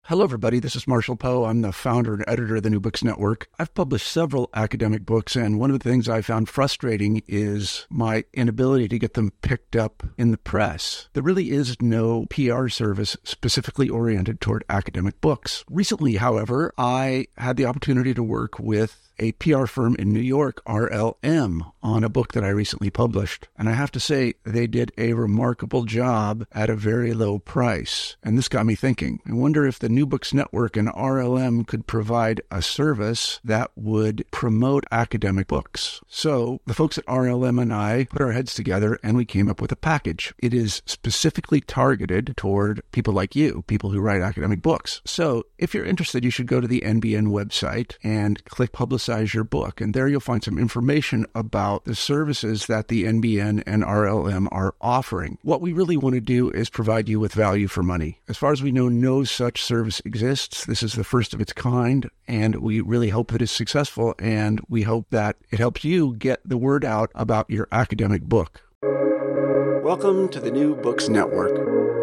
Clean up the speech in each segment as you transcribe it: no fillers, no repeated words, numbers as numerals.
Hello, everybody. This is Marshall Poe. I'm the founder and editor of the New Books Network. I've published several academic books, and one of the things I found frustrating is my inability to get them picked up in the press. There really is no PR service specifically oriented toward academic books. Recently, however, I had the opportunity to work with a PR firm in New York, RLM, on a book that I recently published. And I have to say, they did a remarkable job at a very low price. And this got me thinking. I wonder if the New Books Network and RLM could provide a service that would promote academic books. So the folks at RLM and I put our heads together and we came up with a package. It is specifically targeted toward people like you, people who write academic books. So if you're interested, you should go to the NBN website and click Publicize Your Book. And there you'll find some information about the services that the NBN and RLM are offering. What we really want to do is provide you with value for money. As far as we know, no such service exists. This is the first of its kind, and we really hope that it's successful, and we hope that it helps you get the word out about your academic book. Welcome to the New Books Network.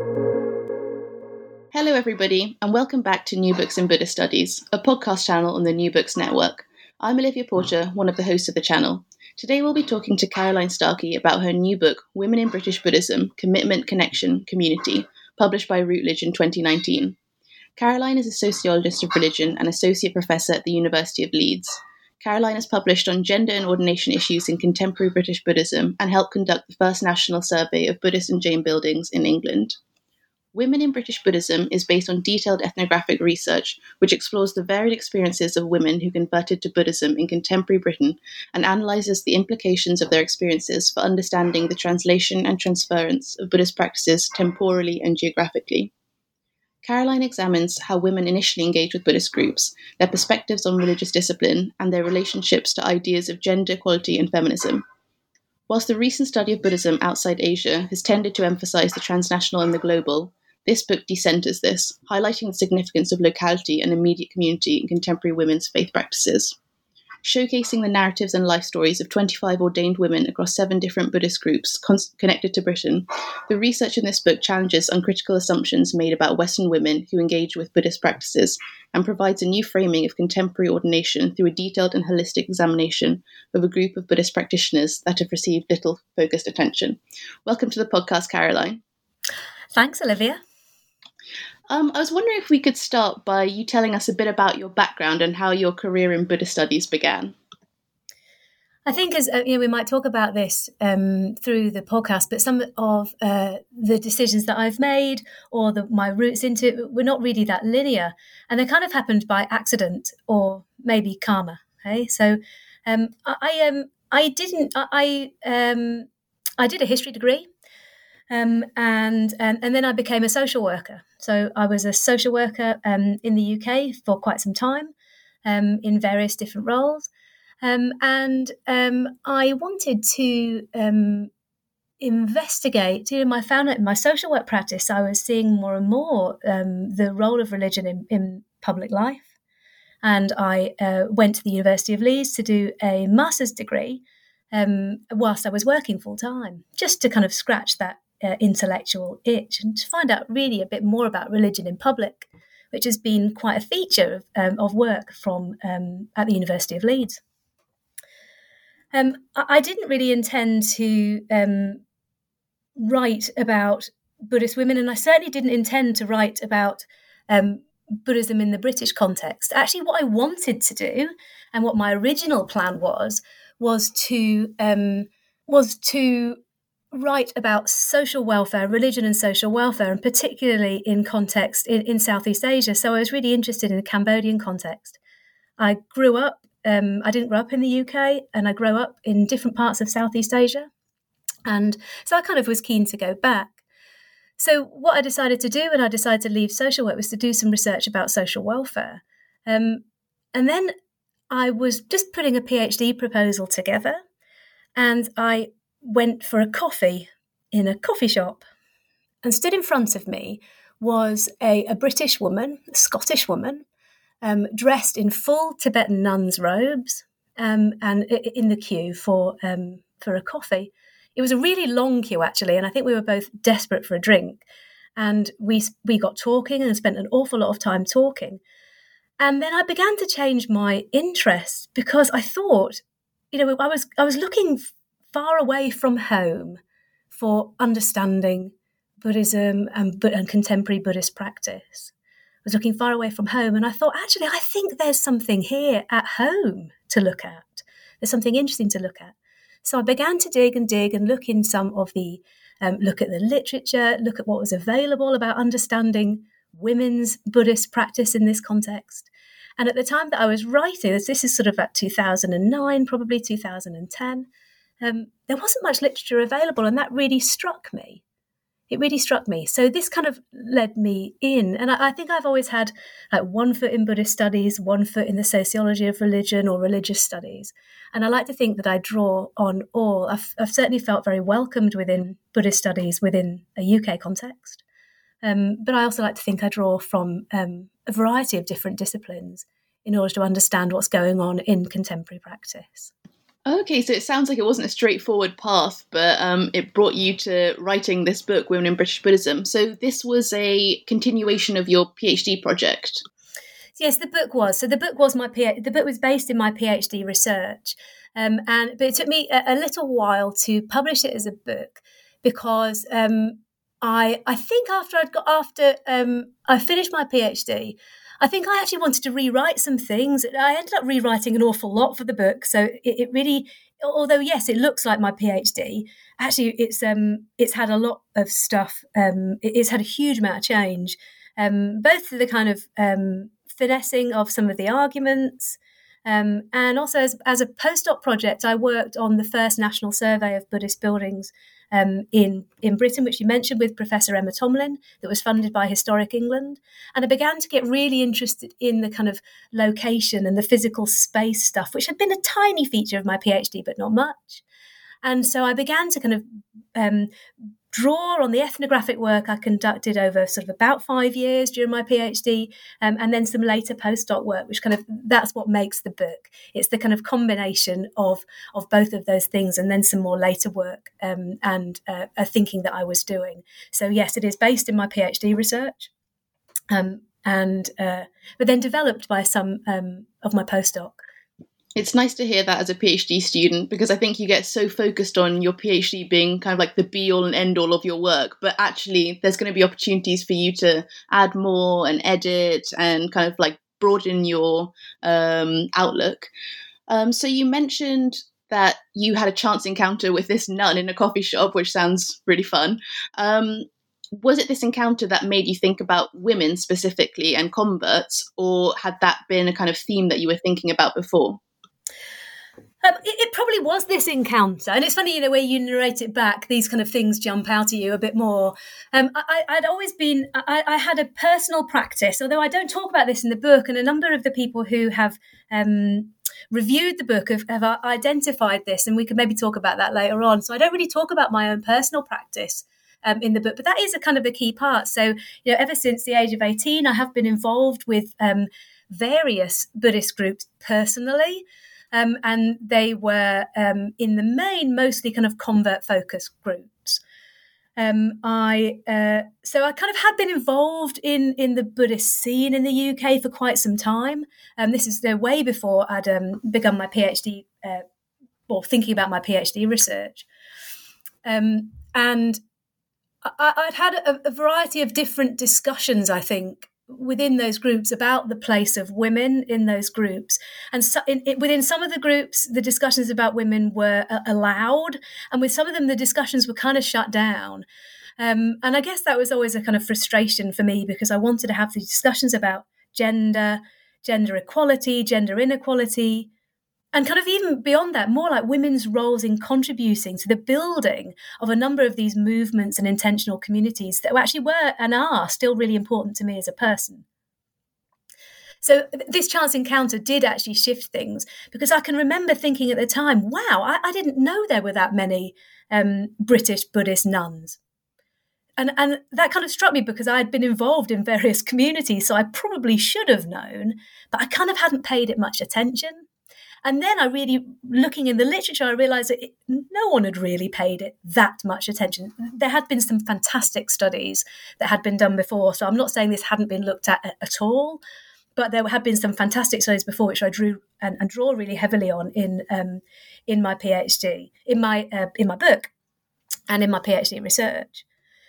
Hello, everybody, and welcome back to New Books in Buddhist Studies, a podcast channel on the New Books Network. I'm Olivia Porter, one of the hosts of the channel. Today we'll be talking to Caroline Starkey about her new book, Women in British Buddhism, Commitment, Connection, Community, published by Routledge in 2019. Caroline is a sociologist of religion and associate professor at the University of Leeds. Caroline has published on gender and ordination issues in contemporary British Buddhism and helped conduct the first national survey of Buddhist and Jain buildings in England. Women in British Buddhism is based on detailed ethnographic research, which explores the varied experiences of women who converted to Buddhism in contemporary Britain and analyses the implications of their experiences for understanding the translation and transference of Buddhist practices temporally and geographically. Caroline examines how women initially engage with Buddhist groups, their perspectives on religious discipline, and their relationships to ideas of gender equality and feminism. Whilst the recent study of Buddhism outside Asia has tended to emphasize the transnational and the global, this book decenters this, highlighting the significance of locality and immediate community in contemporary women's faith practices. Showcasing the narratives and life stories of 25 ordained women across 7 different Buddhist groups connected to Britain, the research in this book challenges uncritical assumptions made about Western women who engage with Buddhist practices and provides a new framing of contemporary ordination through a detailed and holistic examination of a group of Buddhist practitioners that have received little focused attention. Welcome to the podcast, Caroline. Thanks, Olivia. I was wondering if we could start by you telling us a bit about your background and how your career in Buddhist studies began. I think, as we might talk about this through the podcast, but some of the decisions that I've made or my roots into it were not really that linear, and they kind of happened by accident or maybe karma. Okay, so I did a history degree. And then I became a social worker. So I was a social worker in the UK for quite some time in various different roles. And I wanted to investigate, I found that in my social work practice, I was seeing more and more the role of religion in public life. And I went to the University of Leeds to do a master's degree whilst I was working full time, just to kind of scratch that intellectual itch and to find out really a bit more about religion in public, which has been quite a feature of work from at the University of Leeds. I didn't really intend to write about Buddhist women, and I certainly didn't intend to write about Buddhism in the British context. Actually, what I wanted to do and what my original plan was to write about social welfare, religion and social welfare, and particularly in context in Southeast Asia. So I was really interested in the Cambodian context. I didn't grow up in the UK, and I grew up in different parts of Southeast Asia. And so I kind of was keen to go back. So what I decided to do when I decided to leave social work was to do some research about social welfare. And then I was just putting a PhD proposal together, and I went for a coffee in a coffee shop, and stood in front of me was a British woman, a Scottish woman, dressed in full Tibetan nun's robes, and in the queue for a coffee. It was a really long queue, actually, and I think we were both desperate for a drink. And we got talking and spent an awful lot of time talking. And then I began to change my interest because I thought, I was looking far away from home for understanding Buddhism and contemporary Buddhist practice. I was looking far away from home, and I thought, actually, I think there's something here at home to look at. There's something interesting to look at. So I began to dig and look in some of the, look at the literature, look at what was available about understanding women's Buddhist practice in this context. And at the time that I was writing, this is sort of at 2009, probably 2010, there wasn't much literature available, and that really struck me. It really struck me. So this kind of led me in. And I think I've always had like one foot in Buddhist studies, one foot in the sociology of religion or religious studies. And I like to think that I draw on all. I've certainly felt very welcomed within Buddhist studies within a UK context. But I also like to think I draw from a variety of different disciplines in order to understand what's going on in contemporary practice. Okay, so it sounds like it wasn't a straightforward path, but it brought you to writing this book, Women in British Buddhism. So this was a continuation of your PhD project. Yes, the book was. So the book was the book was based in my PhD research, but it took me a little while to publish it as a book because I think after I finished my PhD, I think I actually wanted to rewrite some things. I ended up rewriting an awful lot for the book. So it really, although yes, it looks like my PhD, actually it's had a lot of stuff. It's had a huge amount of change, both through the kind of finessing of some of the arguments, and also as a postdoc project, I worked on the first national survey of Buddhist buildings in Britain, which you mentioned, with Professor Emma Tomlin, that was funded by Historic England. And I began to get really interested in the kind of location and the physical space stuff, which had been a tiny feature of my PhD, but not much. And so I began to kind of draw on the ethnographic work I conducted over sort of about 5 years during my PhD, and then some later postdoc work, which kind of, that's what makes the book. It's the kind of combination of both of those things, and then some more later work and a thinking that I was doing. So yes, it is based in my PhD research, but then developed by some of my postdoc. It's nice to hear that as a PhD student, because I think you get so focused on your PhD being kind of like the be-all and end-all of your work, but actually there's going to be opportunities for you to add more and edit and kind of like broaden your outlook. So you mentioned that you had a chance encounter with this nun in a coffee shop, which sounds really fun. Was it this encounter that made you think about women specifically and converts, or had that been a kind of theme that you were thinking about before? It probably was this encounter. And it's funny, where you narrate it back, these kind of things jump out at you a bit more. I'd always been, I had a personal practice, although I don't talk about this in the book, and a number of the people who have reviewed the book have identified this, and we could maybe talk about that later on. So I don't really talk about my own personal practice in the book, but that is a kind of a key part. So, ever since the age of 18, I have been involved with various Buddhist groups personally. And they were, in the main, mostly kind of convert-focused groups. So I kind of had been involved in the Buddhist scene in the UK for quite some time. This is way before I'd begun my PhD, or thinking about my PhD research. And I'd had a variety of different discussions, I think, within those groups about the place of women in those groups. And so within some of the groups, the discussions about women were allowed, and with some of them, the discussions were kind of shut down. And I guess that was always a kind of frustration for me, because I wanted to have these discussions about gender equality, gender inequality, and kind of even beyond that, more like women's roles in contributing to the building of a number of these movements and intentional communities that actually were and are still really important to me as a person. So this chance encounter did actually shift things, because I can remember thinking at the time, wow, I didn't know there were that many British Buddhist nuns. And that kind of struck me, because I had been involved in various communities, so I probably should have known, but I kind of hadn't paid it much attention. And then I really, looking in the literature, I realised that no one had really paid it that much attention. There had been some fantastic studies that had been done before, so I'm not saying this hadn't been looked at all, but there had been some fantastic studies before, which I drew and draw really heavily on in my PhD, in my book, and in my PhD research.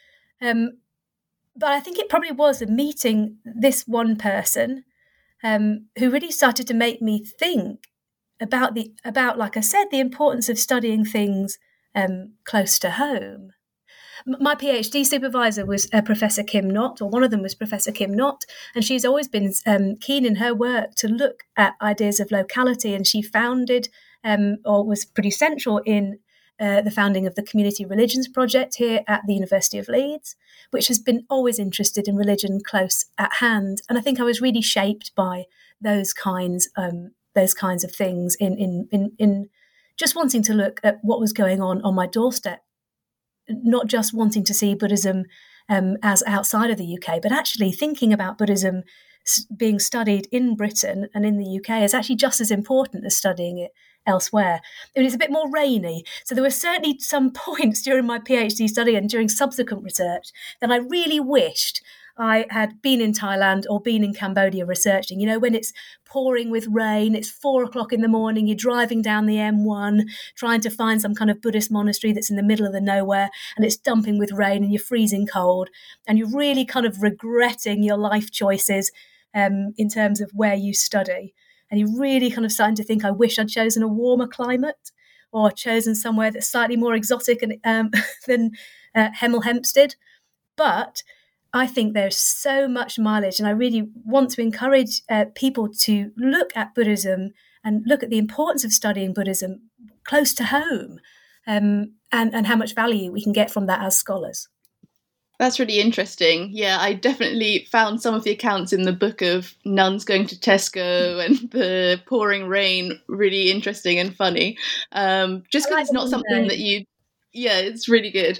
But I think it probably was meeting this one person who really started to make me think about, like I said, the importance of studying things close to home. My PhD supervisor was Professor Kim Knott, or one of them was Professor Kim Knott, and she's always been keen in her work to look at ideas of locality, and she founded, or was pretty central in the founding of the Community Religions Project here at the University of Leeds, which has been always interested in religion close at hand. And I think I was really shaped by those kinds of things in just wanting to look at what was going on my doorstep, not just wanting to see Buddhism as outside of the UK, but actually thinking about Buddhism being studied in Britain and in the UK is actually just as important as studying it elsewhere. I mean, it's a bit more rainy. So there were certainly some points during my PhD study and during subsequent research that I really wished I had been in Thailand or been in Cambodia researching. You know, when it's pouring with rain, it's 4:00 in the morning, you're driving down the M1, trying to find some kind of Buddhist monastery that's in the middle of the nowhere, and it's dumping with rain and you're freezing cold, and you're really kind of regretting your life choices in terms of where you study. And you're really kind of starting to think, I wish I'd chosen a warmer climate or chosen somewhere that's slightly more exotic than Hemel Hempstead. But I think there's so much mileage, and I really want to encourage people to look at Buddhism and look at the importance of studying Buddhism close to home, and how much value we can get from that as scholars. That's really interesting. Yeah, I definitely found some of the accounts in the book of nuns going to Tesco and the pouring rain really interesting and funny. Just because it's not something that it's really good.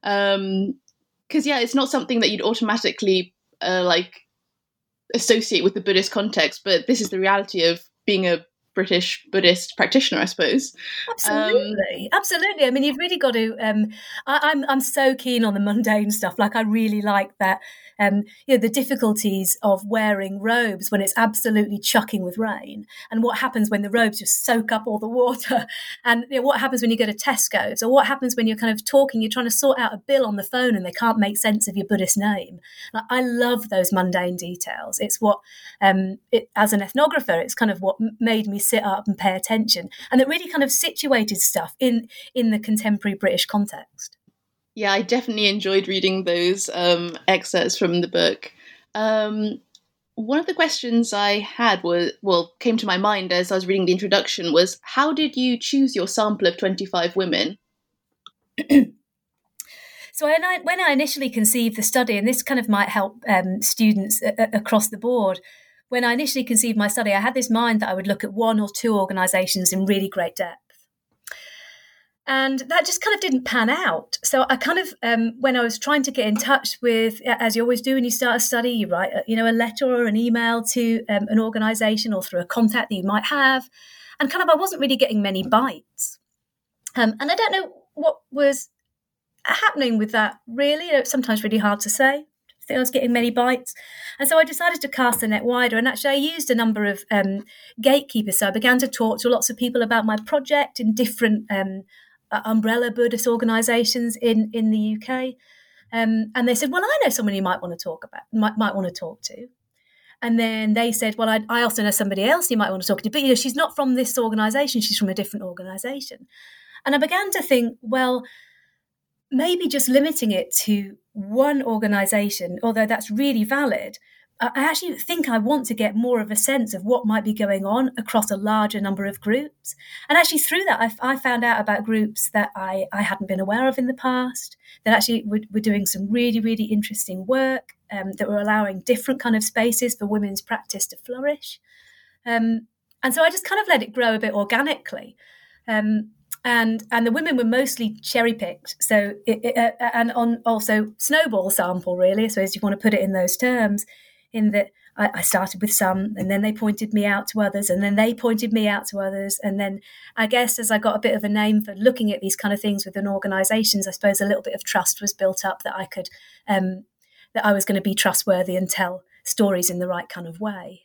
Because it's not something that you'd automatically associate with the Buddhist context, but this is the reality of being a British Buddhist practitioner, I suppose. Absolutely. I mean, you've really got to. I'm so keen on the mundane stuff. Like, I really like that. The difficulties of wearing robes when it's absolutely chucking with rain, and what happens when the robes just soak up all the water, and what happens when you go to Tesco's, or what happens when you're kind of talking, you're trying to sort out a bill on the phone and they can't make sense of your Buddhist name. Like, I love those mundane details. It's what, as an ethnographer, it's kind of what made me sit up and pay attention, and it really kind of situated stuff in the contemporary British context. Yeah, I definitely enjoyed reading those excerpts from the book. One of the questions I had came to my mind as I was reading the introduction was, how did you choose your sample of 25 women? So when I initially conceived the study, and this kind of might help students across the board, when I initially conceived my study, I had this mind that I would look at one or two organisations in really great depth. And that just kind of didn't pan out. So I kind of, when I was trying to get in touch with, as you always do when you start a study, you write, a letter or an email to an organisation or through a contact that you might have. And kind of, I wasn't really getting many bites. And I don't know what was happening with that, really. It's sometimes really hard to say. I think I was getting many bites. And so I decided to cast the net wider. And actually, I used a number of gatekeepers. So I began to talk to lots of people about my project in different umbrella Buddhist organisations in the UK, and they said, well, I know someone you might want to talk to. And then they said, well, I also know somebody else you might want to talk to, but she's not from this organisation, she's from a different organisation. And I began to think, well, maybe just limiting it to one organisation, although that's really valid, I actually think I want to get more of a sense of what might be going on across a larger number of groups. And actually through that, I found out about groups that I hadn't been aware of in the past, that actually were doing some really, really interesting work, that were allowing different kind of spaces for women's practice to flourish. And so I just kind of let it grow a bit organically. And the women were mostly cherry-picked. So and on also snowball sample, really, I suppose you want to put it in those terms, in that I started with some, and then they pointed me out to others, and then they pointed me out to others. And then I guess as I got a bit of a name for looking at these kind of things within organisations, I suppose a little bit of trust was built up that I could, that I was going to be trustworthy and tell stories in the right kind of way.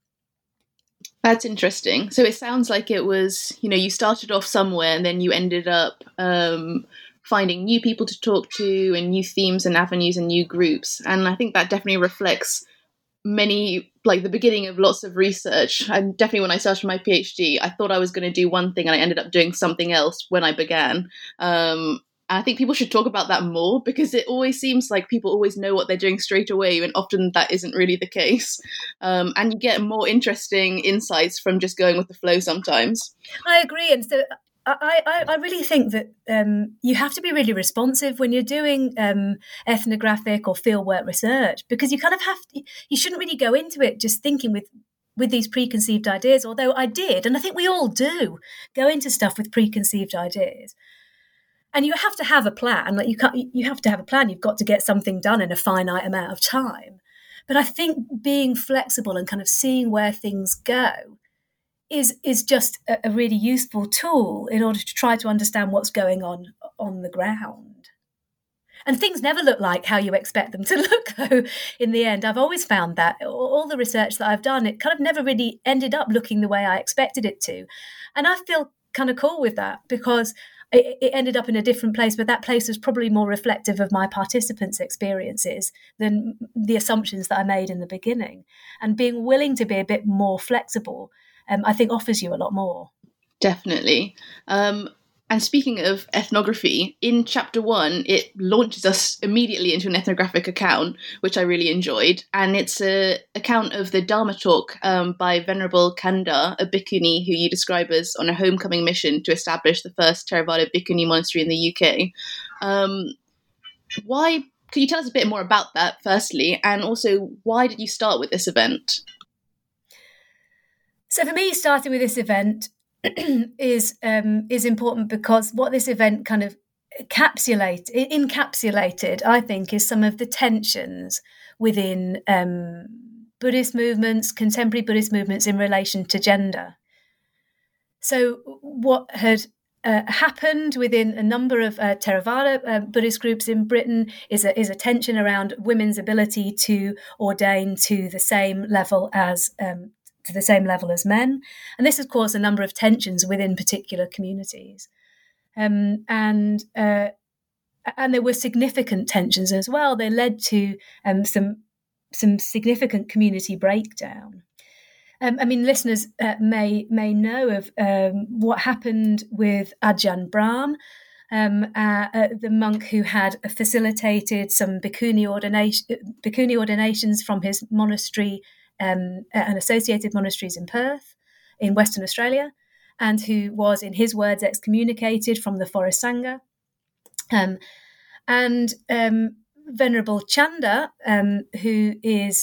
That's interesting. So it sounds like it was, you started off somewhere and then you ended up finding new people to talk to and new themes and avenues and new groups. And I think that definitely reflects the beginning of lots of research. And definitely when I started my PhD, I thought I was going to do one thing and I ended up doing something else when I began. I think people should talk about that more, because it always seems like people always know what they're doing straight away, and often that isn't really the case. And you get more interesting insights from just going with the flow sometimes. I agree. And so I really think that you have to be really responsive when you're doing ethnographic or fieldwork research, because you kind of you shouldn't really go into it just thinking with these preconceived ideas, although I did, and I think we all do, go into stuff with preconceived ideas. And you have to have a plan. You have to have a plan. You've got to get something done in a finite amount of time. But I think being flexible and kind of seeing where things go is just a really useful tool in order to try to understand what's going on the ground. And things never look like how you expect them to look, though, in the end. I've always found that all the research that I've done, it kind of never really ended up looking the way I expected it to. And I feel kind of cool with that, because it ended up in a different place, but that place was probably more reflective of my participants' experiences than the assumptions that I made in the beginning. And being willing to be a bit more flexible, I think offers you a lot more. Definitely. And speaking of ethnography, in chapter 1, it launches us immediately into an ethnographic account, which I really enjoyed. And it's an account of the Dharma talk by Venerable Kanda, a bhikkhuni who you describe as on a homecoming mission to establish the first Theravada bhikkhuni monastery in the UK. Could you tell us a bit more about that, firstly? And also, why did you start with this event? So for me, starting with this event is important, because what this event kind of encapsulated, I think, is some of the tensions within Buddhist movements, contemporary Buddhist movements, in relation to gender. So what had happened within a number of Theravada Buddhist groups in Britain is a tension around women's ability to ordain to the same level as men. And this has caused a number of tensions within particular communities. And there were significant tensions as well. They led to some significant community breakdown. Listeners may know of what happened with Ajahn Brahm, the monk who had facilitated some bhikkhuni ordinations from his monastery and associated monasteries in Perth, in Western Australia, and who was, in his words, excommunicated from the Forest Sangha. Venerable Chanda, who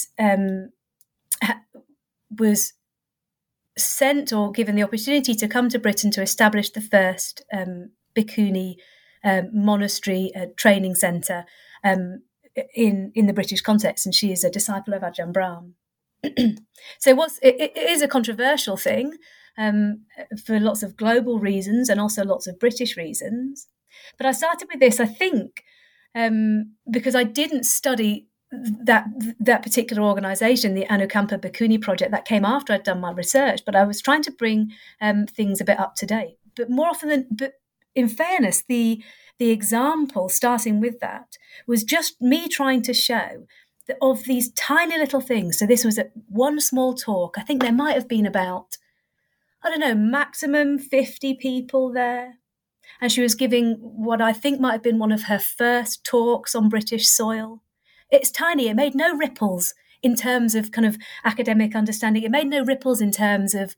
was sent or given the opportunity to come to Britain to establish the first bhikkhuni monastery training centre in the British context, and she is a disciple of Ajahn Brahm. So it is a controversial thing for lots of global reasons and also lots of British reasons. But I started with this, I think, because I didn't study that particular organisation, the Anukampa Bhikkhuni Project. That came after I'd done my research, but I was trying to bring things a bit up to date. But in fairness, the example, starting with that, was just me trying to show that of these tiny little things. So this was one small talk. I think there might have been about, maximum 50 people there. And she was giving what I think might have been one of her first talks on British soil. It's tiny. It made no ripples in terms of kind of academic understanding. It made no ripples in terms of,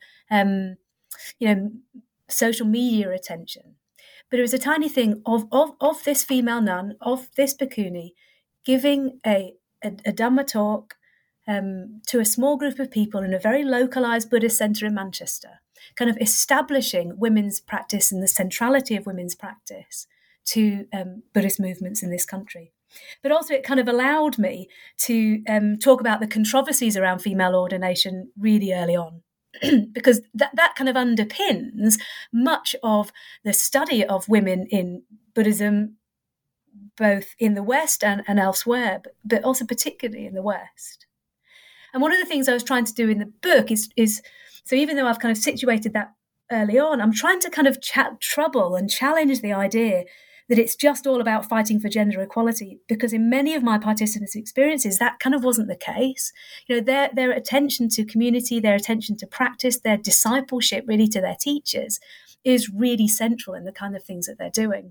social media attention. But it was a tiny thing of this female nun, of this bhikkhuni, giving a Dhamma talk to a small group of people in a very localised Buddhist centre in Manchester, kind of establishing women's practice and the centrality of women's practice to Buddhist movements in this country. But also it kind of allowed me to talk about the controversies around female ordination really early on. Because that kind of underpins much of the study of women in Buddhism, both in the West and elsewhere, but also particularly in the West. And one of the things I was trying to do in the book is so even though I've kind of situated that early on, I'm trying to kind of trouble and challenge the idea that it's just all about fighting for gender equality, because in many of my participants' experiences, that kind of wasn't the case. You know, their attention to community, their attention to practice, their discipleship really to their teachers is really central in the kind of things that they're doing.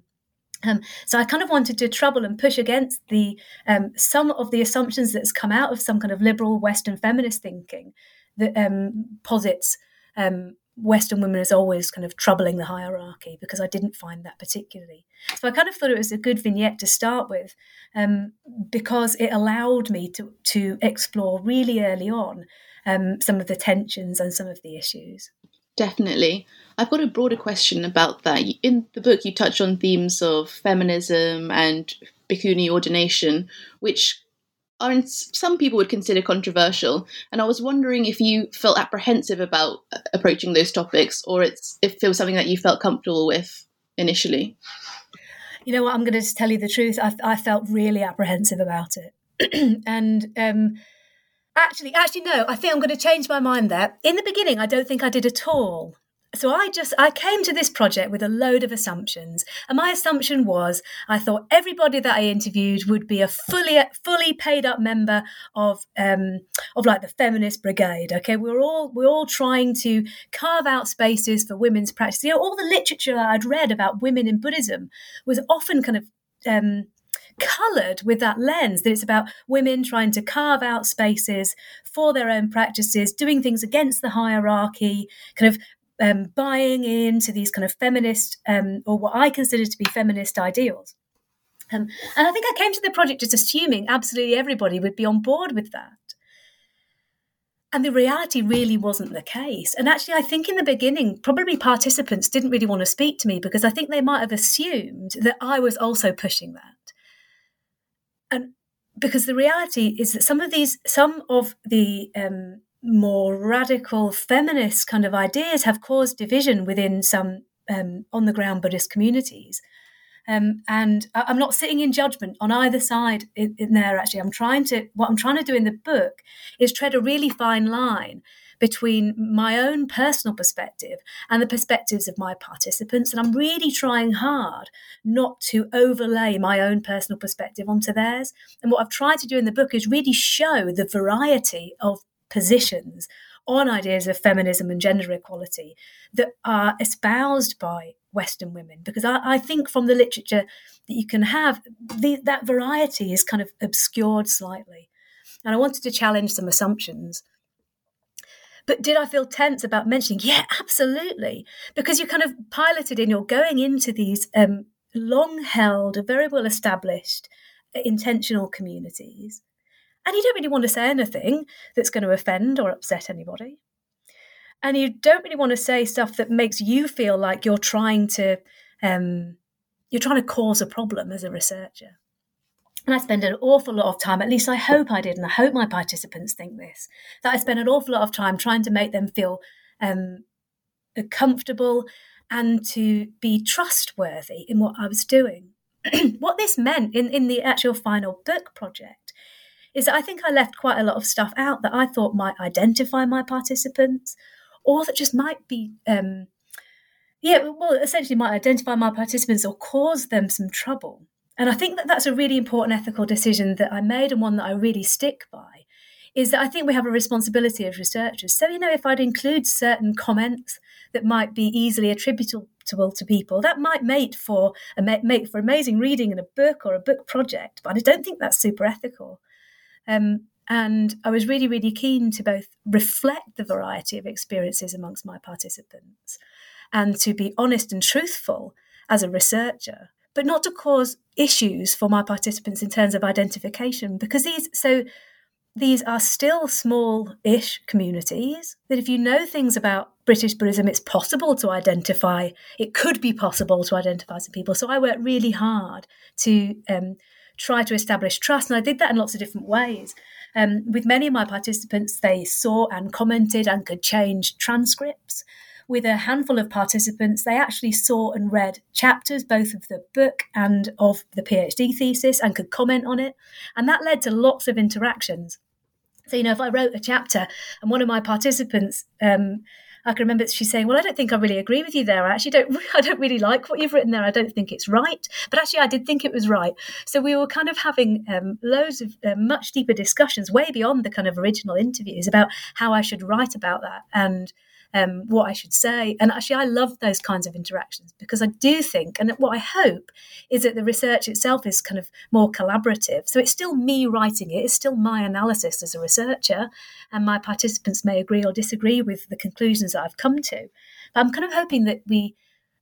So I kind of wanted to trouble and push against the some of the assumptions that's come out of some kind of liberal Western feminist thinking that posits Western women as always kind of troubling the hierarchy, because I didn't find that particularly. So I kind of thought it was a good vignette to start with, because it allowed me to explore really early on some of the tensions and some of the issues. Definitely. I've got a broader question about that. In the book, you touch on themes of feminism and bhikkhuni ordination, which some people would consider controversial. And I was wondering if you felt apprehensive about approaching those topics, or if it was something that you felt comfortable with initially. You know what, I'm going to just tell you the truth. I felt really apprehensive about it. And actually, no, I think I'm going to change my mind there. In the beginning, I don't think I did at all. So I came to this project with a load of assumptions. And my assumption was, I thought everybody that I interviewed would be a fully paid up member of like the feminist brigade. Okay, we're all trying to carve out spaces for women's practice. You know, all the literature that I'd read about women in Buddhism was often kind of coloured with that lens, that it's about women trying to carve out spaces for their own practices, doing things against the hierarchy, kind of buying into these kind of feminist, or what I consider to be feminist ideals. And I think I came to the project just assuming absolutely everybody would be on board with that. And the reality really wasn't the case. And actually, I think in the beginning, probably participants didn't really want to speak to me, because I think they might have assumed that I was also pushing that. And because the reality is that some of the more radical feminist kind of ideas have caused division within some on-the-ground Buddhist communities. And I'm not sitting in judgment on either side in there, actually. What I'm trying to do in the book is tread a really fine line between my own personal perspective and the perspectives of my participants. And I'm really trying hard not to overlay my own personal perspective onto theirs. And what I've tried to do in the book is really show the variety of positions on ideas of feminism and gender equality that are espoused by Western women, because I think from the literature that you can have, that variety is kind of obscured slightly. And I wanted to challenge some assumptions. But did I feel tense about mentioning? Yeah, absolutely. Because you're kind of piloted in, you're going into these long-held, very well-established, intentional communities. And you don't really want to say anything that's going to offend or upset anybody. And you don't really want to say stuff that makes you feel like you're trying to cause a problem as a researcher. And I spend an awful lot of time, at least I hope I did, and I hope my participants think this, that I spend an awful lot of time trying to make them feel comfortable and to be trustworthy in what I was doing. What this meant in the actual final book project is that I think I left quite a lot of stuff out that I thought might identify my participants, or that just might be, essentially might identify my participants or cause them some trouble. And I think that that's a really important ethical decision that I made, and one that I really stick by, is that I think we have a responsibility as researchers. So, if I'd include certain comments that might be easily attributable to people, that might make for amazing reading in a book or a book project, but I don't think that's super ethical. And I was really, really keen to both reflect the variety of experiences amongst my participants and to be honest and truthful as a researcher, but not to cause issues for my participants in terms of identification, because these are still small-ish communities that if you know things about British Buddhism, it could be possible to identify some people. So I worked really hard to try to establish trust. And I did that in lots of different ways. With many of my participants, they saw and commented and could change transcripts. With a handful of participants, they actually saw and read chapters, both of the book and of the PhD thesis, and could comment on it. And that led to lots of interactions. So, if I wrote a chapter and one of my participants, I can remember she saying, well, I don't think I really agree with you there. I don't really like what you've written there. I don't think it's right. But actually, I did think it was right. So we were kind of having loads of much deeper discussions way beyond the kind of original interviews about how I should write about that and what I should say. And actually, I love those kinds of interactions because I do think, and what I hope, is that the research itself is kind of more collaborative. So it's still me writing it. It's still my analysis as a researcher. And my participants may agree or disagree with the conclusions that I've come to. But I'm kind of hoping that we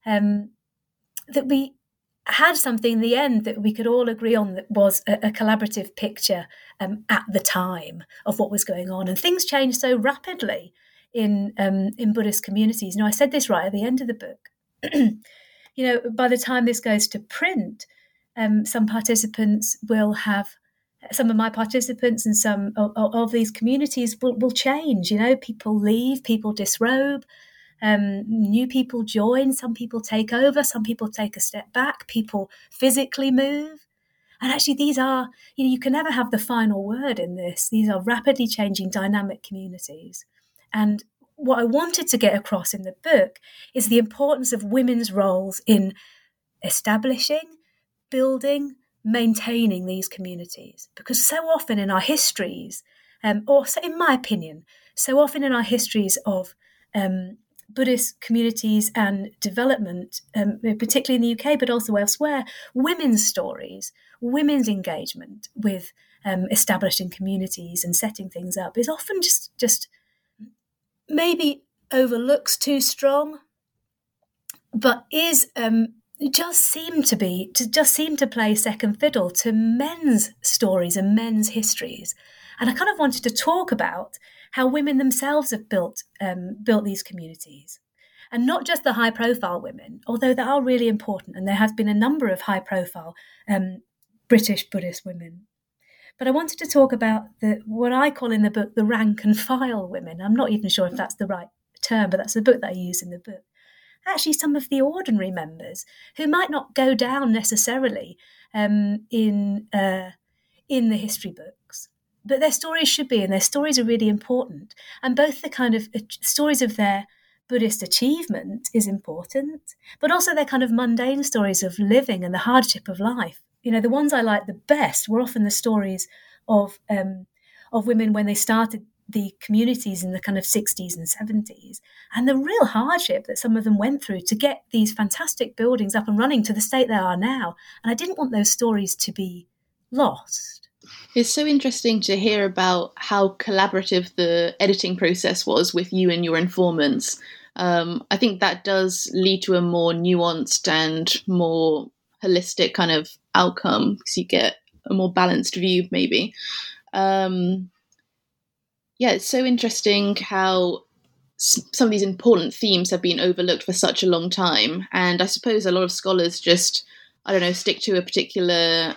had something in the end that we could all agree on that was a collaborative picture at the time of what was going on. And things change so rapidly in Buddhist communities. I said this right at the end of the book. By the time this goes to print, some of my participants and some of these communities will change. People leave, people disrobe, new people join, some people take over, some people take a step back, people physically move. And actually these are, you can never have the final word in this. These are rapidly changing dynamic communities. And what I wanted to get across in the book is the importance of women's roles in establishing, building, maintaining these communities. Because so often in our histories, or so in my opinion, so often in our histories of Buddhist communities and development, particularly in the UK, but also elsewhere, women's stories, women's engagement with establishing communities and setting things up is often just maybe overlooks too strong, but is just seem to play second fiddle to men's stories and men's histories. And I kind of wanted to talk about how women themselves have built these communities, and not just the high-profile women, although they are really important, and there has been a number of high-profile British Buddhist women. But I wanted to talk about what I call in the book the rank and file women. I'm not even sure if that's the right term, but that's the book that I use in the book. Actually, some of the ordinary members who might not go down necessarily in the history books, but their stories should be, and their stories are really important. And both the kind of stories of their Buddhist achievement is important, but also their kind of mundane stories of living and the hardship of life. The ones I liked the best were often the stories of women when they started the communities in the kind of 60s and 70s, and the real hardship that some of them went through to get these fantastic buildings up and running to the state they are now. And I didn't want those stories to be lost. It's so interesting to hear about how collaborative the editing process was with you and your informants. I think that does lead to a more nuanced and more holistic kind of outcome, because you get a more balanced view, maybe. It's so interesting how some of these important themes have been overlooked for such a long time. And I suppose a lot of scholars just, stick to a particular,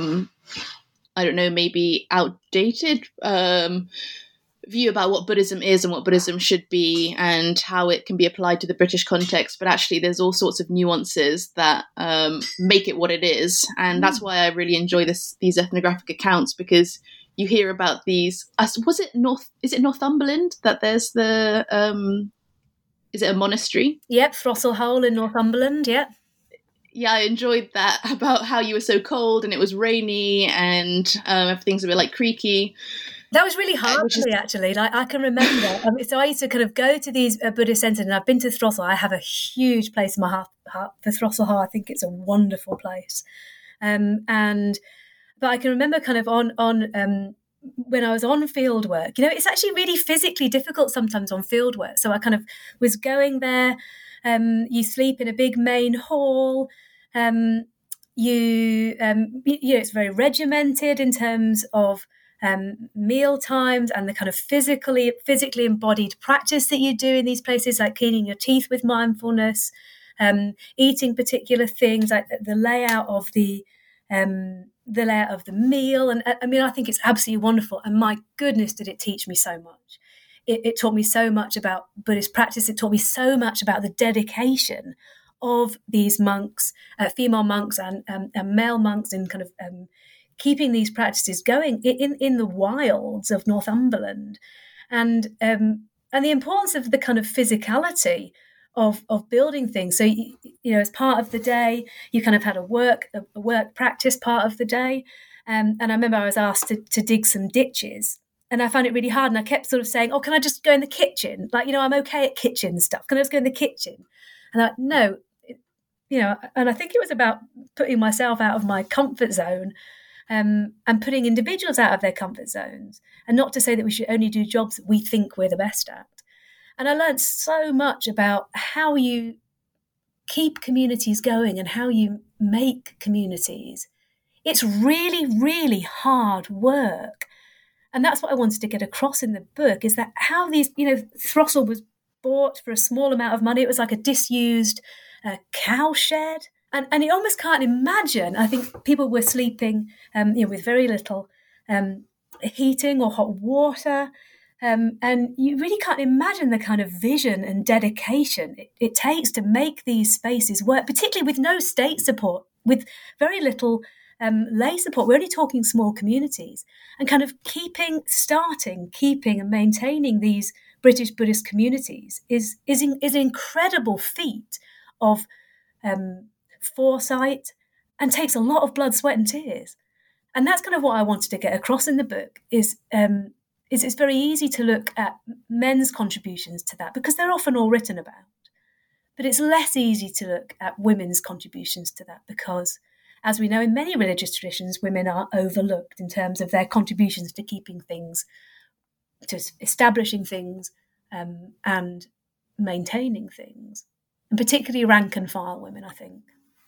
maybe outdated view about what Buddhism is and what Buddhism should be and how it can be applied to the British context. But actually there's all sorts of nuances that make it what it is. And that's why I really enjoy these ethnographic accounts, because you hear about these. Is it Northumberland that there's the? Is it a monastery? Yep, Throstle Hole in Northumberland. Yep. Yeah, I enjoyed that about how you were so cold and it was rainy and everything's a bit like creaky. That was really hard for me, actually. Like, I can remember. So I used to kind of go to these Buddhist centres, and I've been to Throstle. I have a huge place in my heart for Throstle Hole. I think it's a wonderful place. But I can remember kind of on when I was on field work, it's actually really physically difficult sometimes on field work. So I kind of was going there. You sleep in a big main hall. It's very regimented in terms of meal times and the kind of physically embodied practice that you do in these places, like cleaning your teeth with mindfulness, eating particular things, like the layout of the the layout of the meal. And I mean, I think it's absolutely wonderful. And my goodness, did it teach me so much. It taught me so much about Buddhist practice. It taught me so much about the dedication of these monks, female monks and male monks, in kind of keeping these practices going in the wilds of Northumberland, and the importance of the kind of physicality of building things. So you know, as part of the day, you kind of had a work practice part of the day, and I remember I was asked to dig some ditches. And I found it really hard. And I kept sort of saying, oh, can I just go in the kitchen? Like, you know, I'm okay at kitchen stuff. Can I just go in the kitchen? And I, no, you know, and I think it was about putting myself out of my comfort zone, and putting individuals out of their comfort zones. And not to say that we should only do jobs that we think we're the best at. And I learned so much about how you keep communities going and how you make communities. It's really, really hard work. And that's what I wanted to get across in the book, is that how these, you know, Throstle was bought for a small amount of money. It was like a disused cow shed. And you almost can't imagine. I think people were sleeping, you know, with very little heating or hot water. And you really can't imagine the kind of vision and dedication it takes to make these spaces work, particularly with no state support, with very little lay support. We're only talking small communities, and kind of keeping and maintaining these British Buddhist communities is an incredible feat of foresight, and takes a lot of blood, sweat and tears. And that's kind of what I wanted to get across in the book, is it's very easy to look at men's contributions to that because they're often all written about. But it's less easy to look at women's contributions to that because, as we know, in many religious traditions, women are overlooked in terms of their contributions to keeping things, to establishing things, and maintaining things, and particularly rank and file women, I think.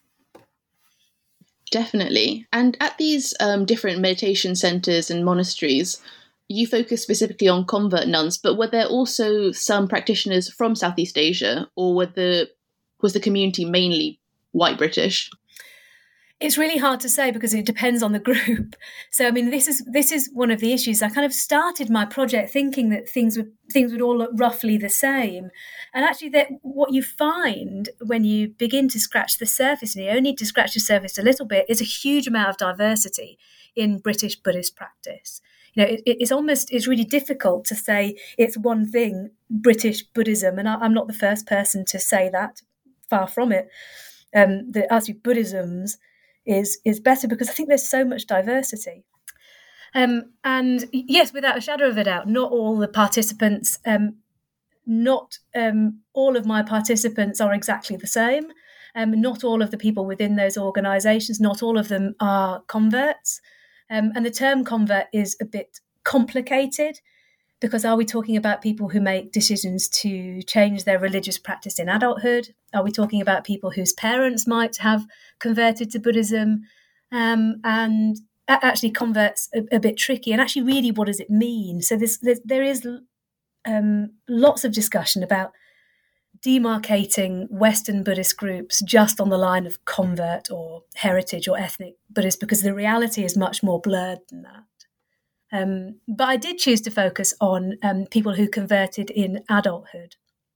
Definitely. And at these different meditation centres and monasteries, you focus specifically on convert nuns, but were there also some practitioners from Southeast Asia, or was the community mainly white British? It's really hard to say because it depends on the group. So, I mean, this is one of the issues. I kind of started my project thinking that things would all look roughly the same. And actually, that what you find when you begin to scratch the surface, and you only need to scratch the surface a little bit, is a huge amount of diversity in British Buddhist practice. You know, it's really difficult to say it's one thing, British Buddhism, and I'm not the first person to say that. Far from it. That actually Buddhisms is better because I think there's so much diversity. And yes, without a shadow of a doubt, not all the participants, not all of my participants are exactly the same. Not all of the people within those organisations, not all of them are converts. And the term convert is a bit complicated because are we talking about people who make decisions to change their religious practice in adulthood? Are we talking about people whose parents might have converted to Buddhism? And actually convert's a bit tricky. And actually, really, what does it mean? So there is lots of discussion about demarcating Western Buddhist groups just on the line of convert or heritage or ethnic Buddhist, because the reality is much more blurred than that. But I did choose to focus on people who converted in adulthood.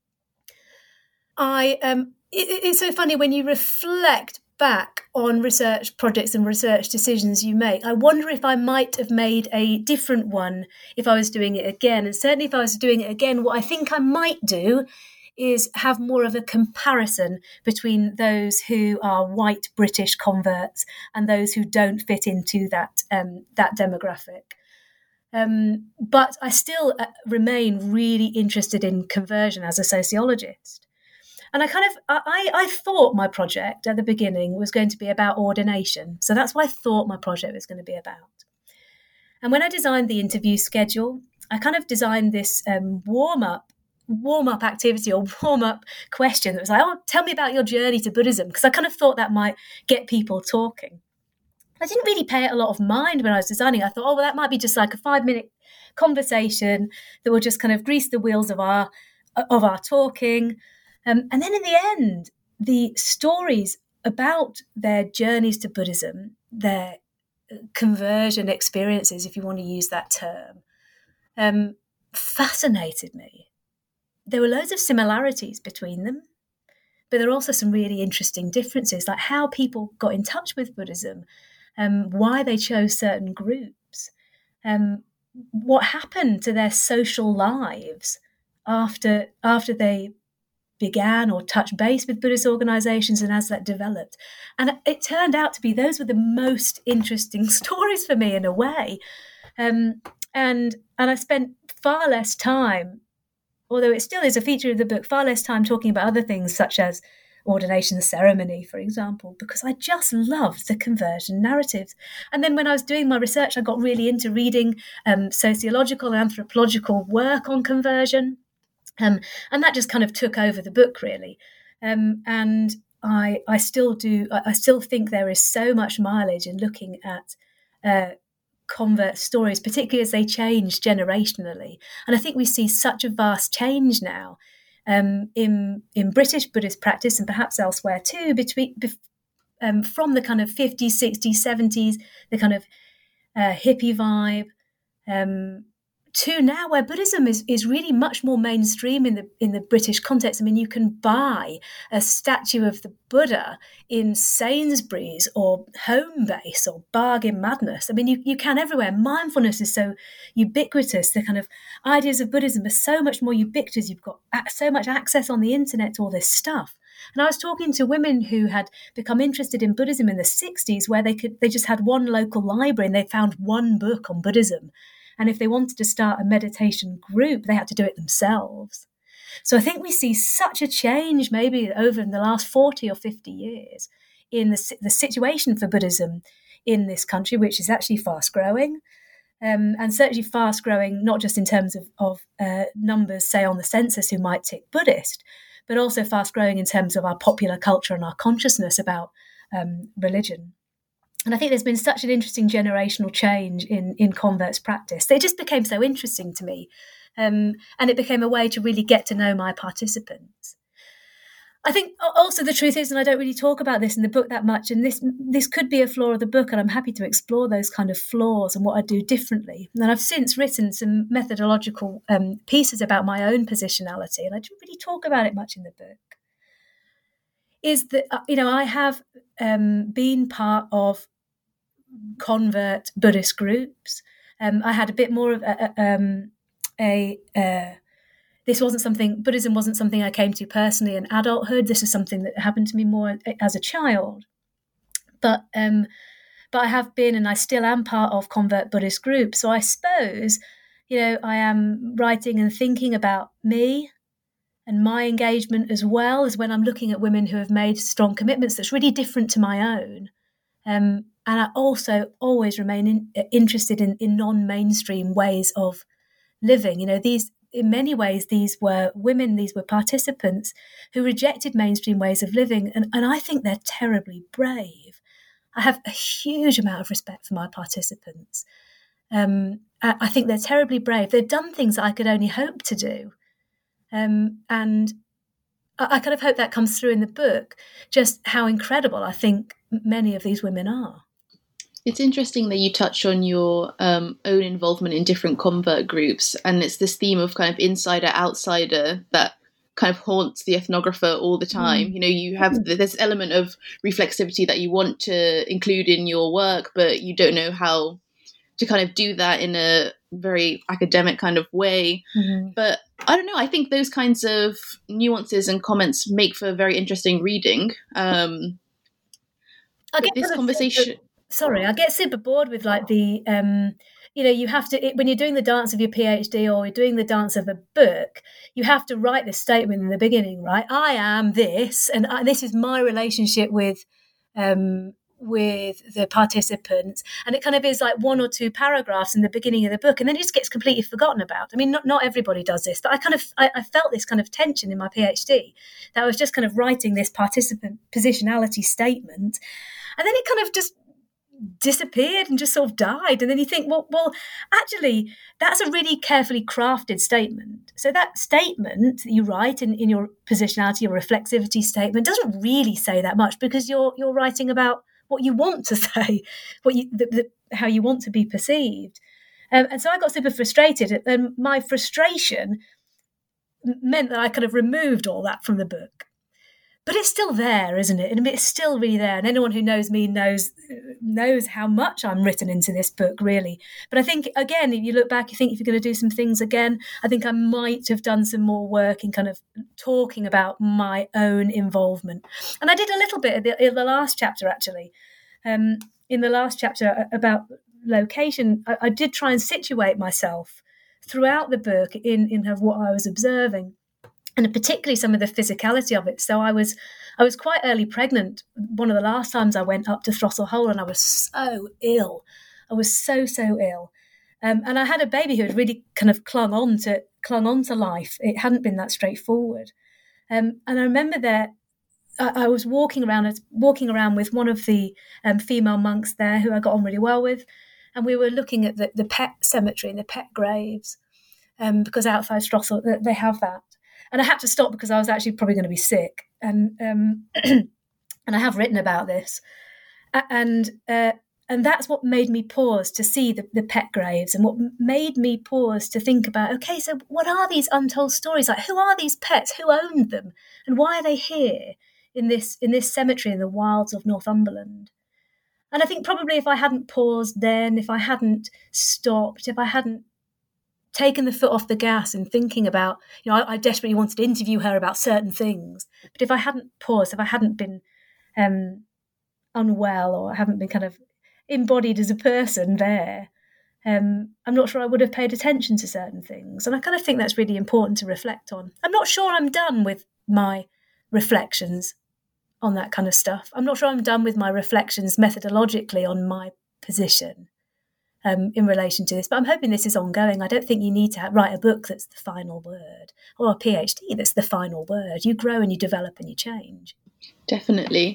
It's so funny when you reflect back on research projects and research decisions you make. I wonder if I might have made a different one if I was doing it again. And certainly if I was doing it again, what I think I might do is have more of a comparison between those who are white British converts and those who don't fit into that demographic. But I still remain really interested in conversion as a sociologist. And I thought my project at the beginning was going to be about ordination. So that's what I thought my project was going to be about. And when I designed the interview schedule, I kind of designed this warm-up activity or warm-up question that was like, oh, tell me about your journey to Buddhism, because I kind of thought that might get people talking. I didn't really pay it a lot of mind when I was designing. I thought, oh, well, that might be just like a 5-minute conversation that will just kind of grease the wheels of our talking. And then in the end, the stories about their journeys to Buddhism, their conversion experiences, if you want to use that term, fascinated me. There were loads of similarities between them, but there are also some really interesting differences, like how people got in touch with Buddhism, why they chose certain groups, what happened to their social lives after they began or touched base with Buddhist organizations and as that developed. And it turned out to be those were the most interesting stories for me in a way. And I spent far less time, although it still is a feature of the book, far less time talking about other things such as ordination ceremony, for example, because I just loved the conversion narratives. And then when I was doing my research, I got really into reading sociological and anthropological work on conversion. And that just kind of took over the book, really. And I still do. I still think there is so much mileage in looking at convert stories, particularly as they change generationally. And I think we see such a vast change now in British Buddhist practice, and perhaps elsewhere too, from the kind of 50s, 60s, 70s, the kind of hippie vibe, to now where Buddhism is really much more mainstream in the British context. I mean, you can buy a statue of the Buddha in Sainsbury's or Homebase or Bargain Madness. I mean, you can everywhere. Mindfulness is so ubiquitous. The kind of ideas of Buddhism are so much more ubiquitous. You've got so much access on the internet to all this stuff. And I was talking to women who had become interested in Buddhism in the 60s, where they just had one local library and they found one book on Buddhism. And if they wanted to start a meditation group, they had to do it themselves. So I think we see such a change maybe over in the last 40 or 50 years in the situation for Buddhism in this country, which is actually fast growing. And certainly fast growing, not just in terms of numbers, say, on the census who might tick Buddhist, but also fast growing in terms of our popular culture and our consciousness about religion. And I think there's been such an interesting generational change in converts practice. They just became so interesting to me. And it became a way to really get to know my participants. I think also the truth is, and I don't really talk about this in the book that much, and this could be a flaw of the book, and I'm happy to explore those kind of flaws and what I do differently. And I've since written some methodological pieces about my own positionality, and I don't really talk about it much in the book. Is that, I have been part of convert Buddhist groups. I had a bit more of Buddhism wasn't something I came to personally in adulthood. This is something that happened to me more as a child. But I have been, and I still am, part of convert Buddhist groups. So I suppose, I am writing and thinking about me and my engagement, as well as when I'm looking at women who have made strong commitments that's really different to my own. And I also always remain interested in non-mainstream ways of living. In many ways, these were women, these were participants who rejected mainstream ways of living. And I think they're terribly brave. I have a huge amount of respect for my participants. I think they're terribly brave. They've done things that I could only hope to do. And I kind of hope that comes through in the book, just how incredible I think many of these women are. It's interesting that you touch on your own involvement in different convert groups, and it's this theme of kind of insider-outsider that kind of haunts the ethnographer all the time. You have this element of reflexivity that you want to include in your work, but you don't know how to kind of do that in a very academic kind of way. Mm-hmm. But I don't know, I think those kinds of nuances and comments make for very interesting reading. I get super bored with like the, you have to, when you're doing the dance of your PhD or you're doing the dance of a book, you have to write this statement in the beginning, right? I am this, and this is my relationship with the participants. And it kind of is like one or two paragraphs in the beginning of the book, and then it just gets completely forgotten about. I mean, not everybody does this, but I felt this kind of tension in my PhD, that I was just kind of writing this participant positionality statement, and then it kind of just disappeared and just sort of died. And then you think, well, actually, that's a really carefully crafted statement. So that statement that you write in your positionality or reflexivity statement doesn't really say that much, because you're writing about what you want to say, how you want to be perceived. And so I got super frustrated, and my frustration meant that I kind of removed all that from the book. But it's still there, isn't it? And it's still really there. And anyone who knows me knows how much I'm written into this book, really. But I think, again, if you look back, you think if you're going to do some things again, I think I might have done some more work in kind of talking about my own involvement. And I did a little bit in the last chapter, actually. In the last chapter about location, I did try and situate myself throughout the book in what I was observing, and particularly some of the physicality of it. So I was quite early pregnant. One of the last times I went up to Throstle Hole, and I was so ill. I was so ill, and I had a baby who had really kind of clung on to life. It hadn't been that straightforward, and I remember that I was walking around with one of the female monks there, who I got on really well with, and we were looking at the pet cemetery and the pet graves, because outside Throstle they have that. And I had to stop because I was actually probably going to be sick, and and I have written about this, and that's what made me pause to see the pet graves, and what made me pause to think about, okay, so what are these untold stories? Like, who are these pets? Who owned them, and why are they here in this cemetery in the wilds of Northumberland? And I think probably if I hadn't paused then, if I hadn't stopped, if I hadn't taken the foot off the gas and thinking about, I desperately wanted to interview her about certain things. But if I hadn't paused, if I hadn't been unwell, or I haven't been kind of embodied as a person there, I'm not sure I would have paid attention to certain things. And I kind of think that's really important to reflect on. I'm not sure I'm done with my reflections on that kind of stuff. I'm not sure I'm done with my reflections methodologically on my position in relation to this, but I'm hoping this is ongoing. I don't think you need to write a book that's the final word, or a PhD that's the final word. You grow and you develop and you change. Definitely.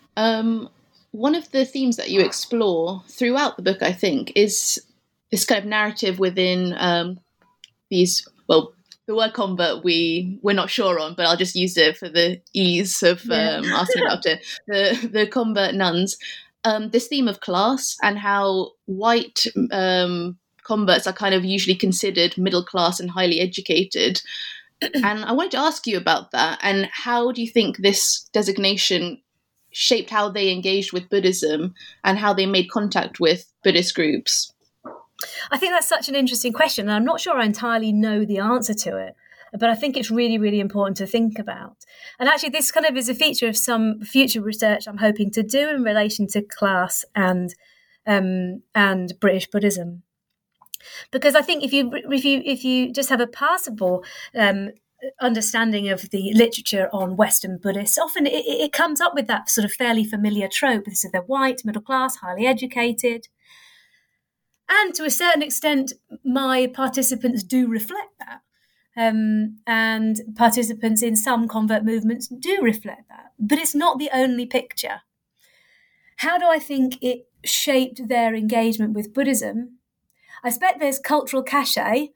One of the themes that you explore throughout the book, I think, is this kind of narrative within these, well, the word convert we're not sure on, but I'll just use it for the ease of asking about it. The convert nuns. This theme of class, and how white converts are kind of usually considered middle class and highly educated. And I wanted to ask you about that, and how do you think this designation shaped how they engaged with Buddhism and how they made contact with Buddhist groups? I think that's such an interesting question, and I'm not sure I entirely know the answer to it. But I think it's really, really important to think about. And actually, this kind of is a feature of some future research I'm hoping to do in relation to class and British Buddhism. Because I think if you just have a passable understanding of the literature on Western Buddhists, often it comes up with that sort of fairly familiar trope. This is they're white, middle class, highly educated. And to a certain extent, my participants do reflect that. And participants in some convert movements do reflect that. But it's not the only picture. How do I think it shaped their engagement with Buddhism? I expect there's cultural cachet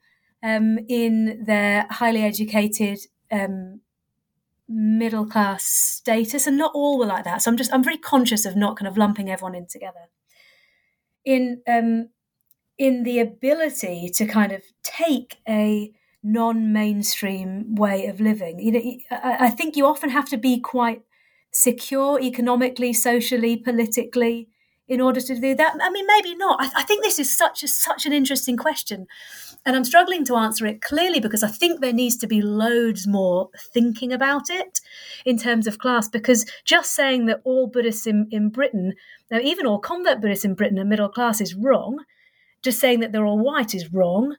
in their highly educated middle class status, and not all were like that. So I'm very conscious of not kind of lumping everyone in together. In the ability to kind of take a non-mainstream way of living. I think you often have to be quite secure economically, socially, politically in order to do that. I mean, maybe not. I think this is such an interesting question, and I'm struggling to answer it clearly because I think there needs to be loads more thinking about it in terms of class, because just saying that all Buddhists in Britain, now even all convert Buddhists in Britain are middle class is wrong. Just saying that they're all white is wrong.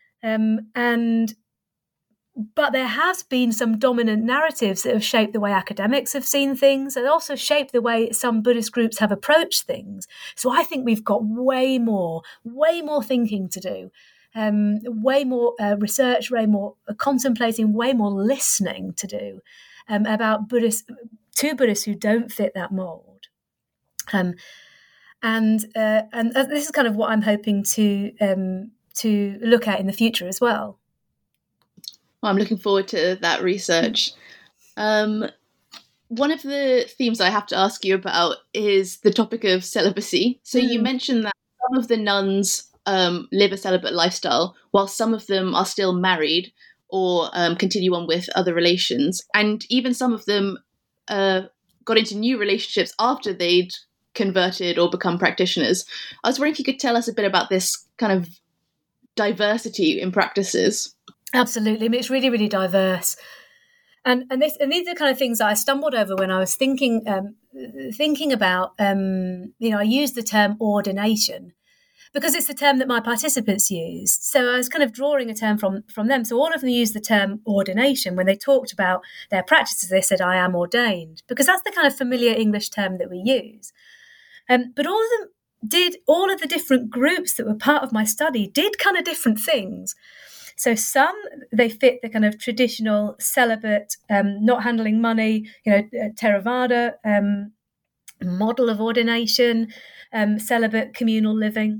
But there has been some dominant narratives that have shaped the way academics have seen things, and also shaped the way some Buddhist groups have approached things. So I think we've got way more thinking to do, way more research, way more contemplating, way more listening to do about Buddhists who don't fit that mold. And this is kind of what I'm hoping to look at in the future as well. Well, I'm looking forward to that research. One of the themes I have to ask you about is the topic of celibacy. So you mentioned that some of the nuns live a celibate lifestyle, while some of them are still married or continue on with other relations. And even some of them got into new relationships after they'd converted or become practitioners. I was wondering if you could tell us a bit about this kind of diversity in practices. Absolutely. I mean, it's really, really diverse. And these are the kind of things that I stumbled over when I was thinking about, I used the term ordination because it's the term that my participants used. So I was kind of drawing a term from them. So all of them used the term ordination. When they talked about their practices, they said, I am ordained, because that's the kind of familiar English term that we use. But all of the different groups that were part of my study did kind of different things. So some, they fit the kind of traditional celibate, not handling money, Theravada model of ordination, celibate communal living.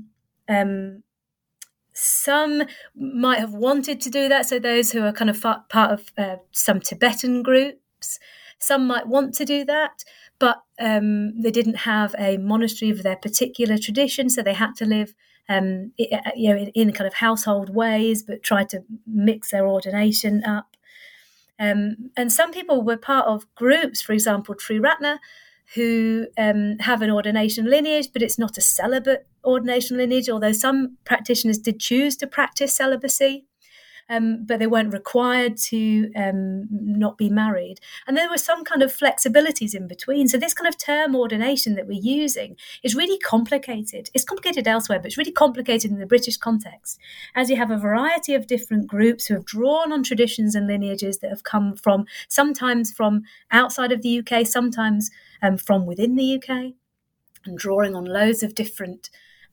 Some might have wanted to do that. So those who are kind of part of some Tibetan groups, some might want to do that, but they didn't have a monastery of their particular tradition, so they had to live in kind of household ways, but tried to mix their ordination up. And some people were part of groups, for example, Triratna, who have an ordination lineage, but it's not a celibate ordination lineage, although some practitioners did choose to practice celibacy. But they weren't required to not be married. And there were some kind of flexibilities in between. So this kind of term ordination that we're using is really complicated. It's complicated elsewhere, but it's really complicated in the British context, as you have a variety of different groups who have drawn on traditions and lineages that have come from, sometimes from outside of the UK, sometimes from within the UK, and drawing on loads of different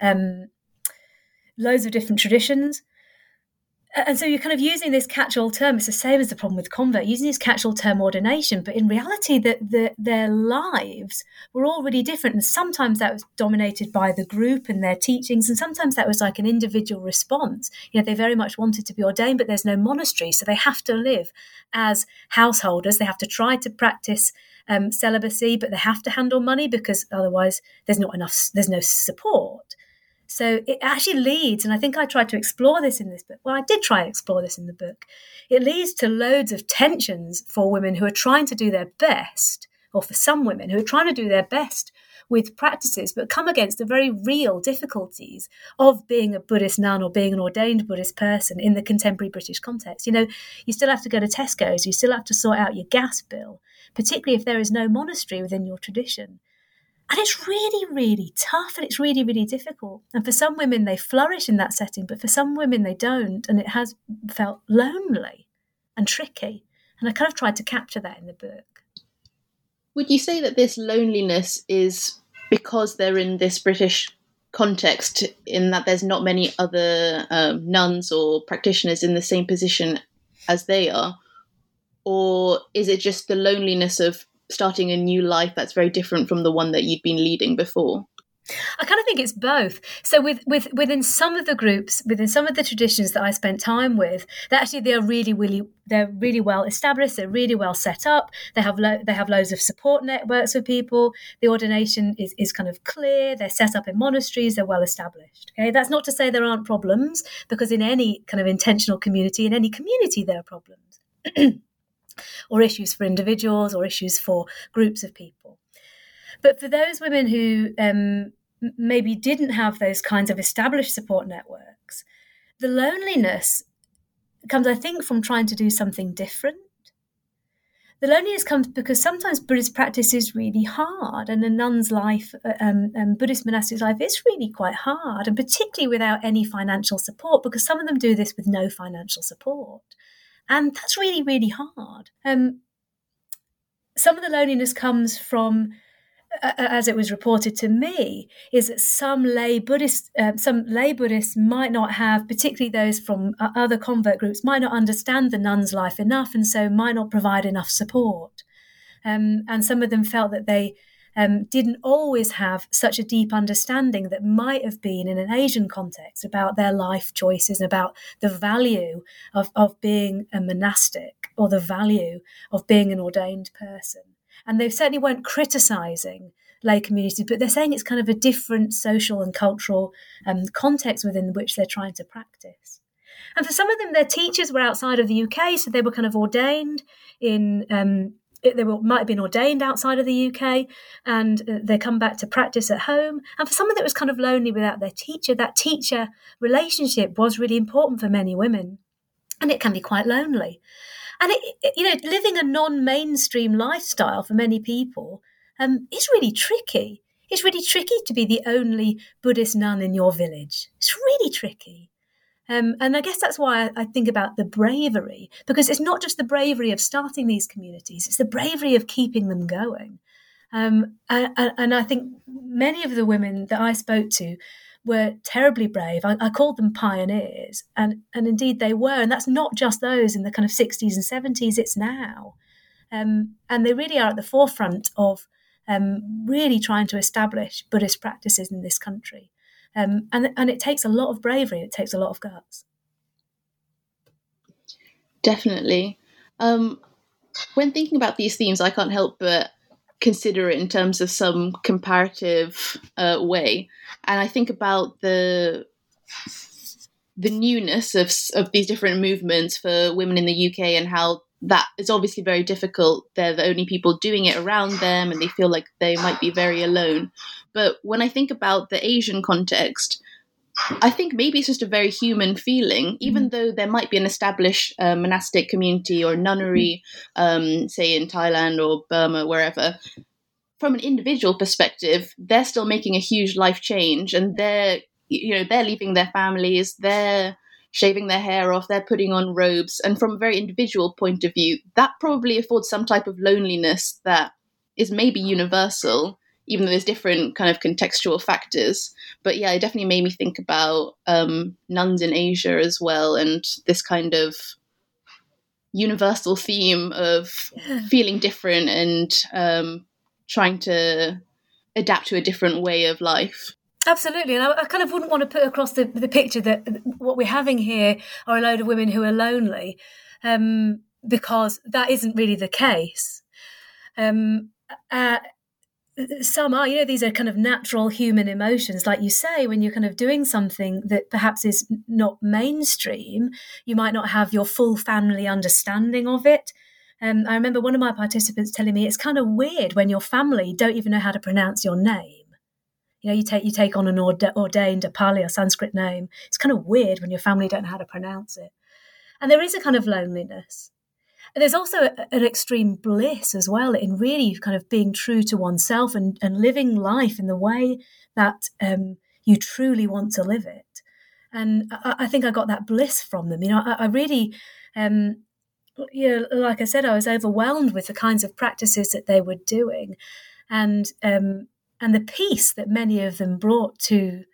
traditions. And so you're kind of using this catch-all term. It's the same as the problem with convert, using this catch-all term ordination, but in reality their lives were all really different. And sometimes that was dominated by the group and their teachings, and sometimes that was like an individual response. They very much wanted to be ordained, but there's no monastery, so they have to live as householders. They have to try to practice celibacy, but they have to handle money because otherwise there's no support. So it actually leads, and I think I tried to explore this in this book. Well, I did try to explore this in the book. It leads to loads of tensions for women who are trying to do their best, or for some women who are trying to do their best with practices, but come against the very real difficulties of being a Buddhist nun or being an ordained Buddhist person in the contemporary British context. You still have to go to Tesco's, you still have to sort out your gas bill, particularly if there is no monastery within your tradition. And it's really, really tough, and it's really, really difficult. And for some women, they flourish in that setting, but for some women, they don't. And it has felt lonely and tricky. And I kind of tried to capture that in the book. Would you say that this loneliness is because they're in this British context, in that there's not many other nuns or practitioners in the same position as they are? Or is it just the loneliness of starting a new life that's very different from the one that you'd been leading before? I kind of think it's both. So within some of the groups, within some of the traditions that I spent time with, that actually they're really well established. They're really well set up. They have loads of support networks for people. The ordination is kind of clear. They're set up in monasteries. They're well established. Okay, that's not to say there aren't problems, because in any kind of intentional community, in any community, there are problems. Or issues for individuals, or issues for groups of people. But for those women who maybe didn't have those kinds of established support networks, the loneliness comes, I think, from trying to do something different. The loneliness comes because sometimes Buddhist practice is really hard, and a nun's life, Buddhist monastic life, is really quite hard, and particularly without any financial support, because some of them do this with no financial support. And that's really, really hard. Some of the loneliness comes from, as it was reported to me, is that some lay Buddhists might not have, particularly those from other convert groups, might not understand the nun's life enough, and so might not provide enough support. And some of them felt that they didn't always have such a deep understanding that might have been in an Asian context about their life choices and about the value of being a monastic, or the value of being an ordained person. And they certainly weren't criticising lay communities, but they're saying it's kind of a different social and cultural context within which they're trying to practice. And for some of them, their teachers were outside of the UK, so they were kind of ordained in... might have been ordained outside of the UK, and they come back to practice at home. And for someone that was kind of lonely without their teacher, that teacher relationship was really important for many women. And it can be quite lonely. And, living a non-mainstream lifestyle for many people is really tricky. It's really tricky to be the only Buddhist nun in your village. It's really tricky. And I guess that's why I think about the bravery, because it's not just the bravery of starting these communities, it's the bravery of keeping them going. And I think many of the women that I spoke to were terribly brave. I called them pioneers, and indeed they were. And that's not just those in the kind of 60s and 70s, it's now. And they really are at the forefront of really trying to establish Buddhist practices in this country. And it takes a lot of bravery, it takes a lot of guts. Definitely. When thinking about these themes, I can't help but consider it in terms of some comparative way. And I think about the newness of these different movements for women in the UK, and how that is obviously very difficult. They're the only people doing it around them, and they feel like they might be very alone. But when I think about the Asian context, I think maybe it's just a very human feeling, even though there might be an established monastic community or nunnery, say in Thailand or Burma, wherever. From an individual perspective, they're still making a huge life change, and they're leaving their families, they're shaving their hair off, they're putting on robes. And from a very individual point of view, that probably affords some type of loneliness that is maybe universal, even though there's different kind of contextual factors. But yeah, it definitely made me think about nuns in Asia as well, and this kind of universal theme of feeling different and trying to adapt to a different way of life. Absolutely. And I kind of wouldn't want to put across the picture that what we're having here are a load of women who are lonely, because that isn't really the case. Some are, these are kind of natural human emotions. Like you say, when you're kind of doing something that perhaps is not mainstream, you might not have your full family understanding of it. I remember one of my participants telling me it's kind of weird when your family don't even know how to pronounce your name. You take on an ordained a Pali or Sanskrit name. It's kind of weird when your family don't know how to pronounce it. And there is a kind of loneliness. And there's also an extreme bliss as well in really kind of being true to oneself and living life in the way that you truly want to live it. And I think I got that bliss from them. I really, like I said, I was overwhelmed with the kinds of practices that they were doing. And the peace that many of them brought to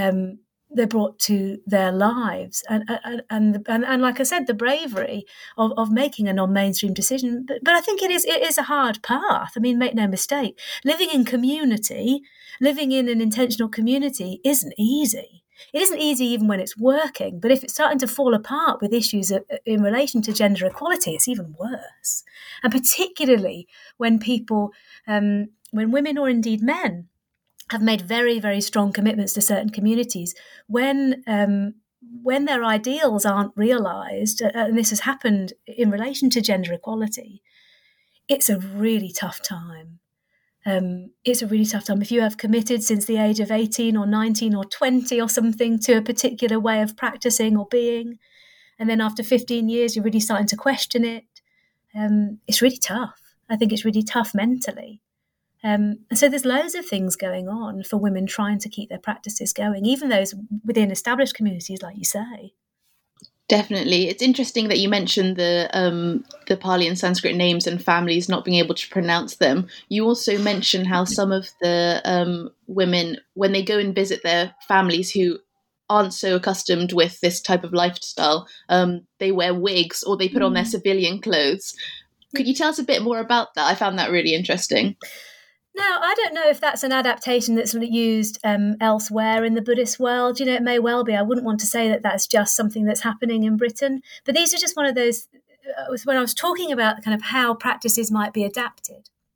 their lives, and like I said, the bravery of making a non-mainstream decision. But I think it is a hard path. I mean, make no mistake, living in community, living in an intentional community isn't easy. It isn't easy even when it's working. But if it's starting to fall apart with issues in relation to gender equality, it's even worse. And particularly when people, when women or indeed men have made very, very strong commitments to certain communities, when their ideals aren't realised, and this has happened in relation to gender equality, it's a really tough time. It's a really tough time. If you have committed since the age of 18 or 19 or 20 or something to a particular way of practicing or being, and then after 15 years you're really starting to question it, it's really tough. I think it's really tough mentally. And so there's loads of things going on for women trying to keep their practices going, even those within established communities, like you say. Definitely. It's interesting that you mentioned the Pali and Sanskrit names and families not being able to pronounce them. You also mentioned how some of the women, when they go and visit their families who aren't so accustomed with this type of lifestyle, they wear wigs or they put on their civilian clothes. Could you tell us a bit more about that? I found that really interesting. Now, I don't know if that's an adaptation that's used elsewhere in the Buddhist world. It may well be. I wouldn't want to say that that's just something that's happening in Britain. But these are just one of those, when I was talking about kind of how practices might be adapted.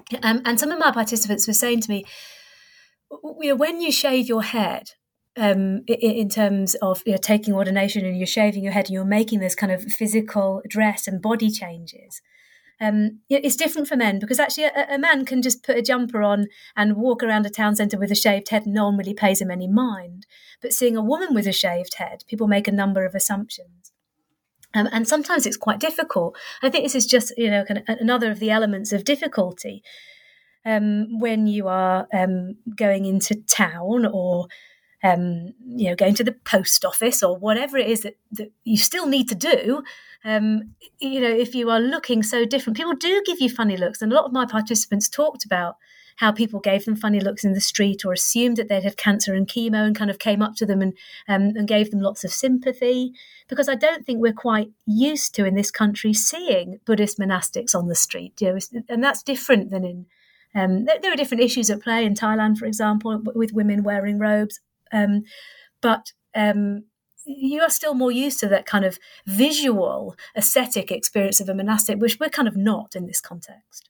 And some of my participants were saying to me, when you shave your head, in terms of taking ordination and you're shaving your head and you're making this kind of physical dress and body changes, it's different for men, because actually a man can just put a jumper on and walk around a town centre with a shaved head and no one really pays him any mind. But seeing a woman with a shaved head, people make a number of assumptions. And sometimes it's quite difficult. I think this is just, kind of another of the elements of difficulty when you are going into town or going to the post office or whatever it is that you still need to do. If you are looking so different, people do give you funny looks. And a lot of my participants talked about how people gave them funny looks in the street or assumed that they'd had cancer and chemo and kind of came up to them and gave them lots of sympathy, because I don't think we're quite used to in this country seeing Buddhist monastics on the street. And that's different than in there are different issues at play in Thailand, for example, with women wearing robes. But you are still more used to that kind of visual, aesthetic experience of a monastic, which we're kind of not in this context.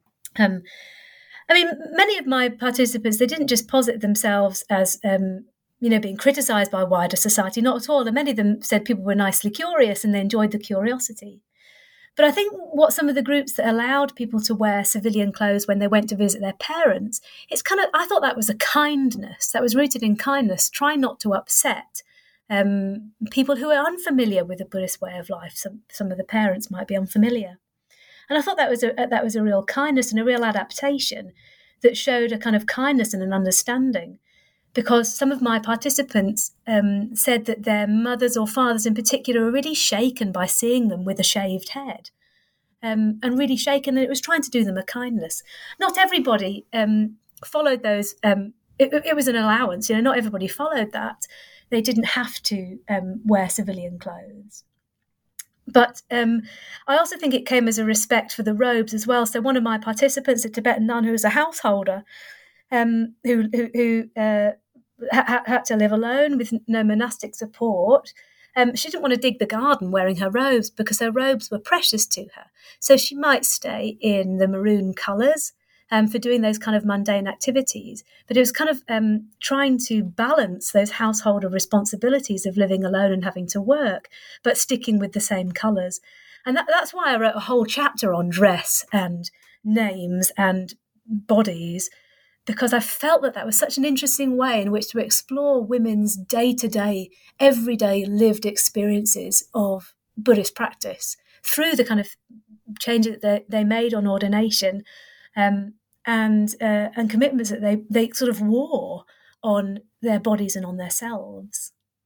Many of my participants, they didn't just posit themselves as, being criticised by wider society, not at all. And many of them said people were nicely curious and they enjoyed the curiosity. But I think what some of the groups that allowed people to wear civilian clothes when they went to visit their parents, I thought that was a kindness, that was rooted in kindness, try not to upset people who are unfamiliar with the Buddhist way of life. Some of the parents might be unfamiliar. And I thought that was a real kindness and a real adaptation that showed a kind of kindness and an understanding, because some of my participants said that their mothers or fathers in particular were really shaken by seeing them with a shaved head, and really shaken, and it was trying to do them a kindness. Not everybody followed those. It was an allowance, not everybody followed that. They didn't have to wear civilian clothes. But I also think it came as a respect for the robes as well. So one of my participants, a Tibetan nun who was a householder, who had to live alone with no monastic support, she didn't want to dig the garden wearing her robes because her robes were precious to her. So she might stay in the maroon colours for doing those kind of mundane activities. But it was kind of trying to balance those householder responsibilities of living alone and having to work, but sticking with the same colours. And that's why I wrote a whole chapter on dress and names and bodies, because I felt that was such an interesting way in which to explore women's day-to-day, everyday lived experiences of Buddhist practice through the kind of changes that they made on ordination, and commitments that they sort of wore on their bodies and on themselves.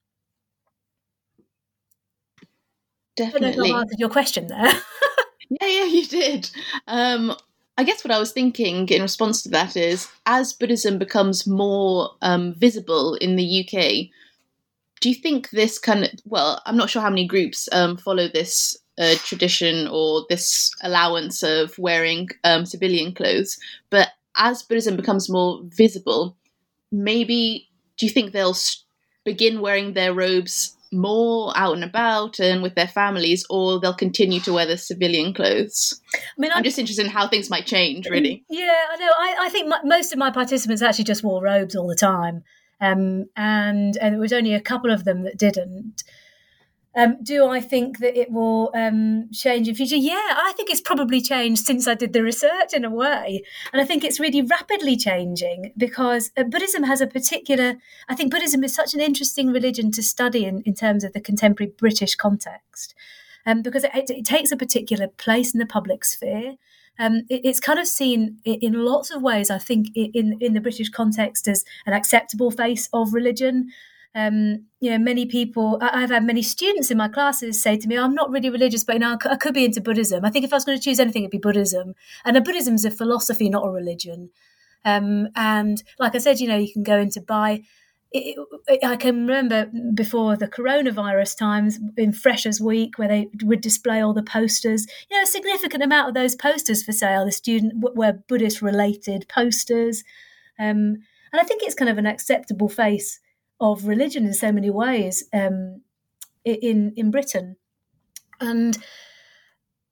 Definitely. I don't know if I answered your question there. Yeah, you did. I guess what I was thinking in response to that is, as Buddhism becomes more visible in the UK, do you think this I'm not sure how many groups follow this tradition or this allowance of wearing civilian clothes, but as Buddhism becomes more visible, maybe do you think they'll begin wearing their robes more out and about and with their families, or they'll continue to wear the civilian clothes? I'm just interested in how things might change, really. Yeah, I know. I think most of my participants actually just wore robes all the time, and there was only a couple of them that didn't. Do I think that it will change in future? Yeah, I think it's probably changed since I did the research in a way. And I think it's really rapidly changing because Buddhism has I think Buddhism is such an interesting religion to study in terms of the contemporary British context, because it takes a particular place in the public sphere. It's kind of seen in lots of ways, I think, in the British context as an acceptable face of religion. Many people, I've had many students in my classes say to me, I'm not really religious, but I could be into Buddhism. I think if I was going to choose anything, it'd be Buddhism. And Buddhism is a philosophy, not a religion. And like I said, you can go into I can remember before the coronavirus times in Freshers Week where they would display all the posters. A significant amount of those posters for sale, the student were Buddhist-related posters. And I think it's kind of an acceptable face of religion in so many ways in Britain. And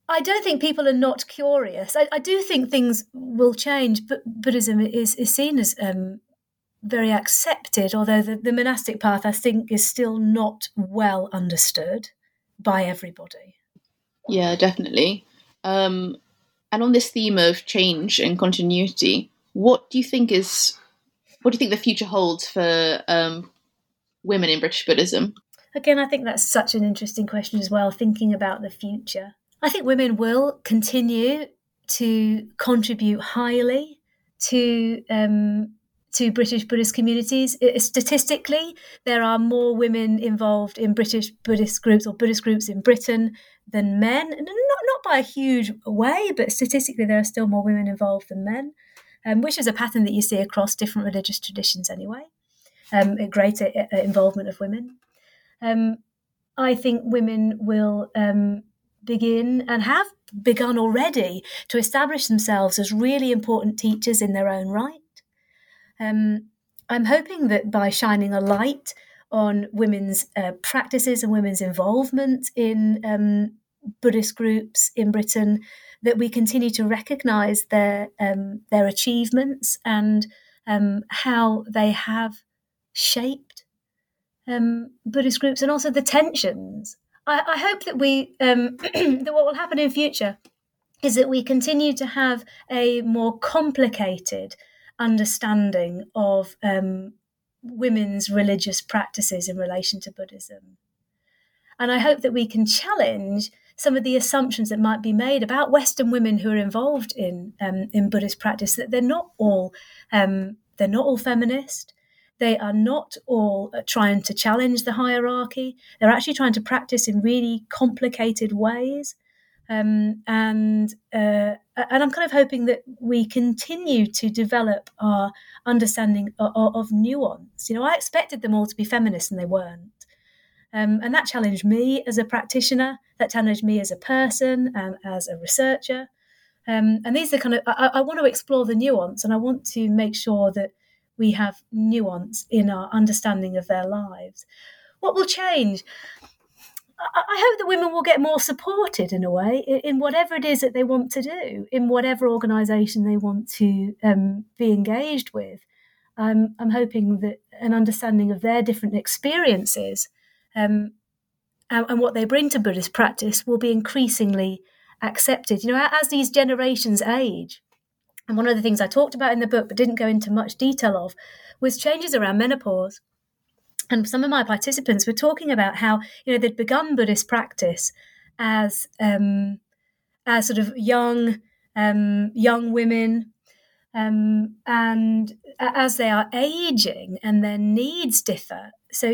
I don't think people are not curious. I do think things will change, but Buddhism is seen as very accepted, although the monastic path, I think, is still not well understood by everybody. Yeah, definitely. And on this theme of change and continuity, what do you think the future holds for women in British Buddhism? Again, I think that's such an interesting question as well, thinking about the future. I think women will continue to contribute highly to British Buddhist communities. Statistically, there are more women involved in British Buddhist groups or Buddhist groups in Britain than men. Not by a huge way, but statistically, there are still more women involved than men, which is a pattern that you see across different religious traditions anyway. A greater involvement of women. I think women will begin and have begun already to establish themselves as really important teachers in their own right. I'm hoping that by shining a light on women's practices and women's involvement in Buddhist groups in Britain, that we continue to recognise their achievements and how they have shaped Buddhist groups, and also the tensions. I hope that that what will happen in future is that we continue to have a more complicated understanding of women's religious practices in relation to Buddhism. And I hope that we can challenge some of the assumptions that might be made about Western women who are involved in Buddhist practice, that they're not all feminist. They are not all trying to challenge the hierarchy. They're actually trying to practice in really complicated ways. And I'm kind of hoping that we continue to develop our understanding of nuance. I expected them all to be feminists and they weren't. And that challenged me as a practitioner, that challenged me as a person and as a researcher. And these are kind of, I want to explore the nuance, and I want to make sure that we have nuance in our understanding of their lives. What will change? I hope that women will get more supported in a way in whatever it is that they want to do, in whatever organisation they want to be engaged with. I'm hoping that an understanding of their different experiences and what they bring to Buddhist practice will be increasingly accepted. As these generations age, and one of the things I talked about in the book but didn't go into much detail of was changes around menopause. And some of my participants were talking about how they'd begun Buddhist practice as sort of young women, and as they are aging and their needs differ. So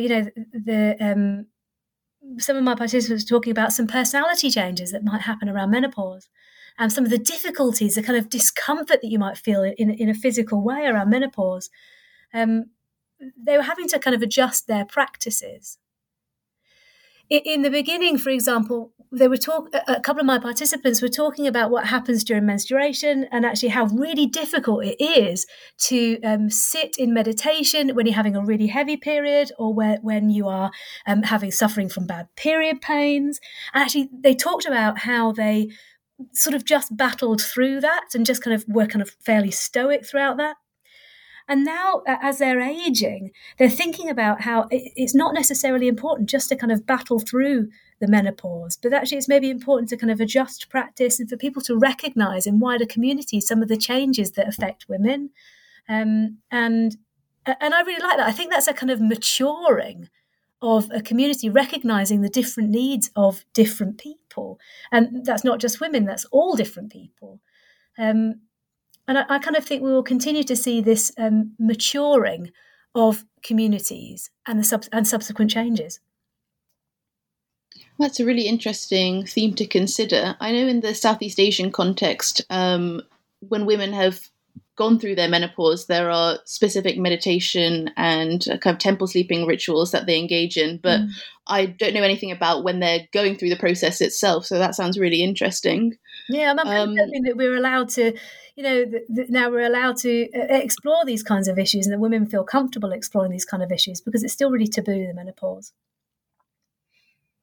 some of my participants were talking about some personality changes that might happen around menopause. And some of the difficulties, the kind of discomfort that you might feel in a physical way around menopause, they were having to kind of adjust their practices. In the beginning, for example, a couple of my participants were talking about what happens during menstruation and actually how really difficult it is to sit in meditation when you're having a really heavy period, or when you are suffering from bad period pains. And actually, they talked about how they sort of just battled through that and just were fairly stoic throughout that. And now, as they're aging, they're thinking about how it's not necessarily important just to kind of battle through the menopause, but actually it's maybe important to kind of adjust practice and for people to recognise in wider communities some of the changes that affect women. And I really like that. I think that's a kind of maturing of a community, recognising the different needs of different people. And that's not just women, that's all different people. And I kind of think we will continue to see this maturing of communities and subsequent changes. That's a really interesting theme to consider. I know in the Southeast Asian context, when women have gone through their menopause, there are specific meditation and kind of temple sleeping rituals that they engage in, but I don't know anything about when they're going through the process itself, so that sounds really interesting. Yeah, I'm hoping that we're allowed to, now we're allowed to explore these kinds of issues, and that women feel comfortable exploring these kind of issues, because it's still really taboo, the menopause.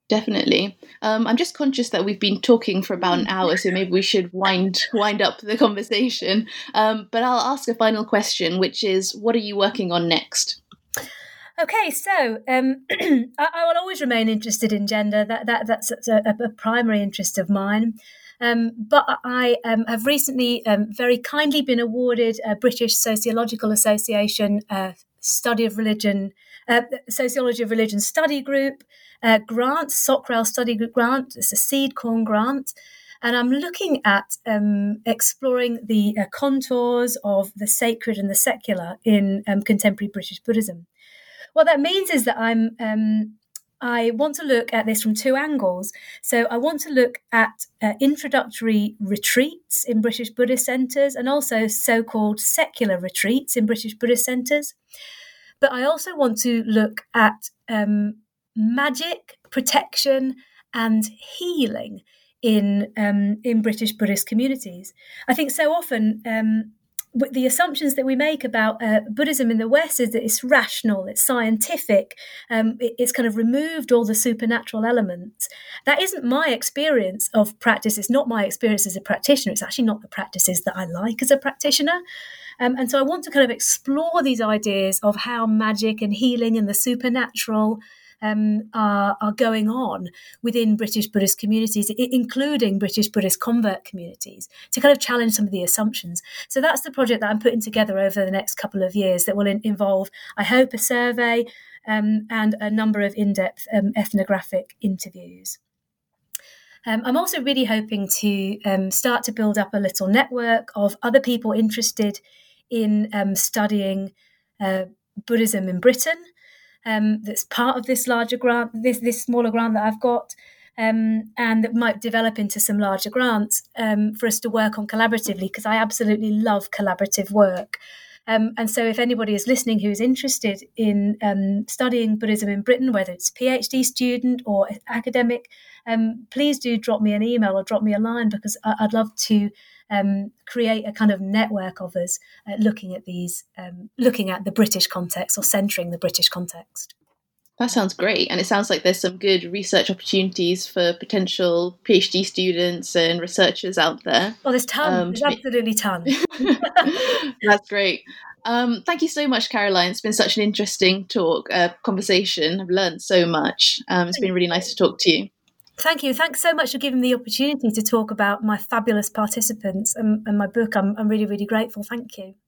Definitely. I'm just conscious that we've been talking for about an hour, so maybe we should wind up the conversation. But I'll ask a final question, which is, what are you working on next? Okay, so I will always remain interested in gender. That's a primary interest of mine. But I have recently very kindly been awarded a British Sociological Association Study of Religion, Sociology of Religion Study Group grant, SOCREL Study Group grant. It's a seed corn grant. And I'm looking at exploring the contours of the sacred and the secular in contemporary British Buddhism. What that means is that I want to look at this from two angles. So I want to look at introductory retreats in British Buddhist centres and also so-called secular retreats in British Buddhist centres. But I also want to look at magic, protection, and healing in British Buddhist communities. I think so often the assumptions that we make about Buddhism in the West is that it's rational, it's scientific, it's kind of removed all the supernatural elements. That isn't my experience of practice. It's not my experience as a practitioner. It's actually not the practices that I like as a practitioner. And so I want to kind of explore these ideas of how magic and healing and the supernatural are going on within British Buddhist communities, including British Buddhist convert communities, to kind of challenge some of the assumptions. So that's the project that I'm putting together over the next couple of years that will involve, I hope, a survey and a number of in-depth ethnographic interviews. I'm also really hoping to start to build up a little network of other people interested in studying Buddhism in Britain. That's part of this larger grant, this smaller grant that I've got, and that might develop into some larger grants for us to work on collaboratively, because I absolutely love collaborative work. And so if anybody is listening who is interested in studying Buddhism in Britain, whether it's a PhD student or academic, please do drop me an email or drop me a line, because I'd love to create a kind of network of us looking at the British context, or centering the British context. That sounds great. And it sounds like there's some good research opportunities for potential PhD students and researchers out there. Well, there's tons. There's absolutely tons. That's great. Thank you so much, Caroline. It's been such an interesting conversation. I've learned so much. It's been really nice to talk to you. Thank you. Thanks so much for giving me the opportunity to talk about my fabulous participants and my book. I'm really, really grateful. Thank you.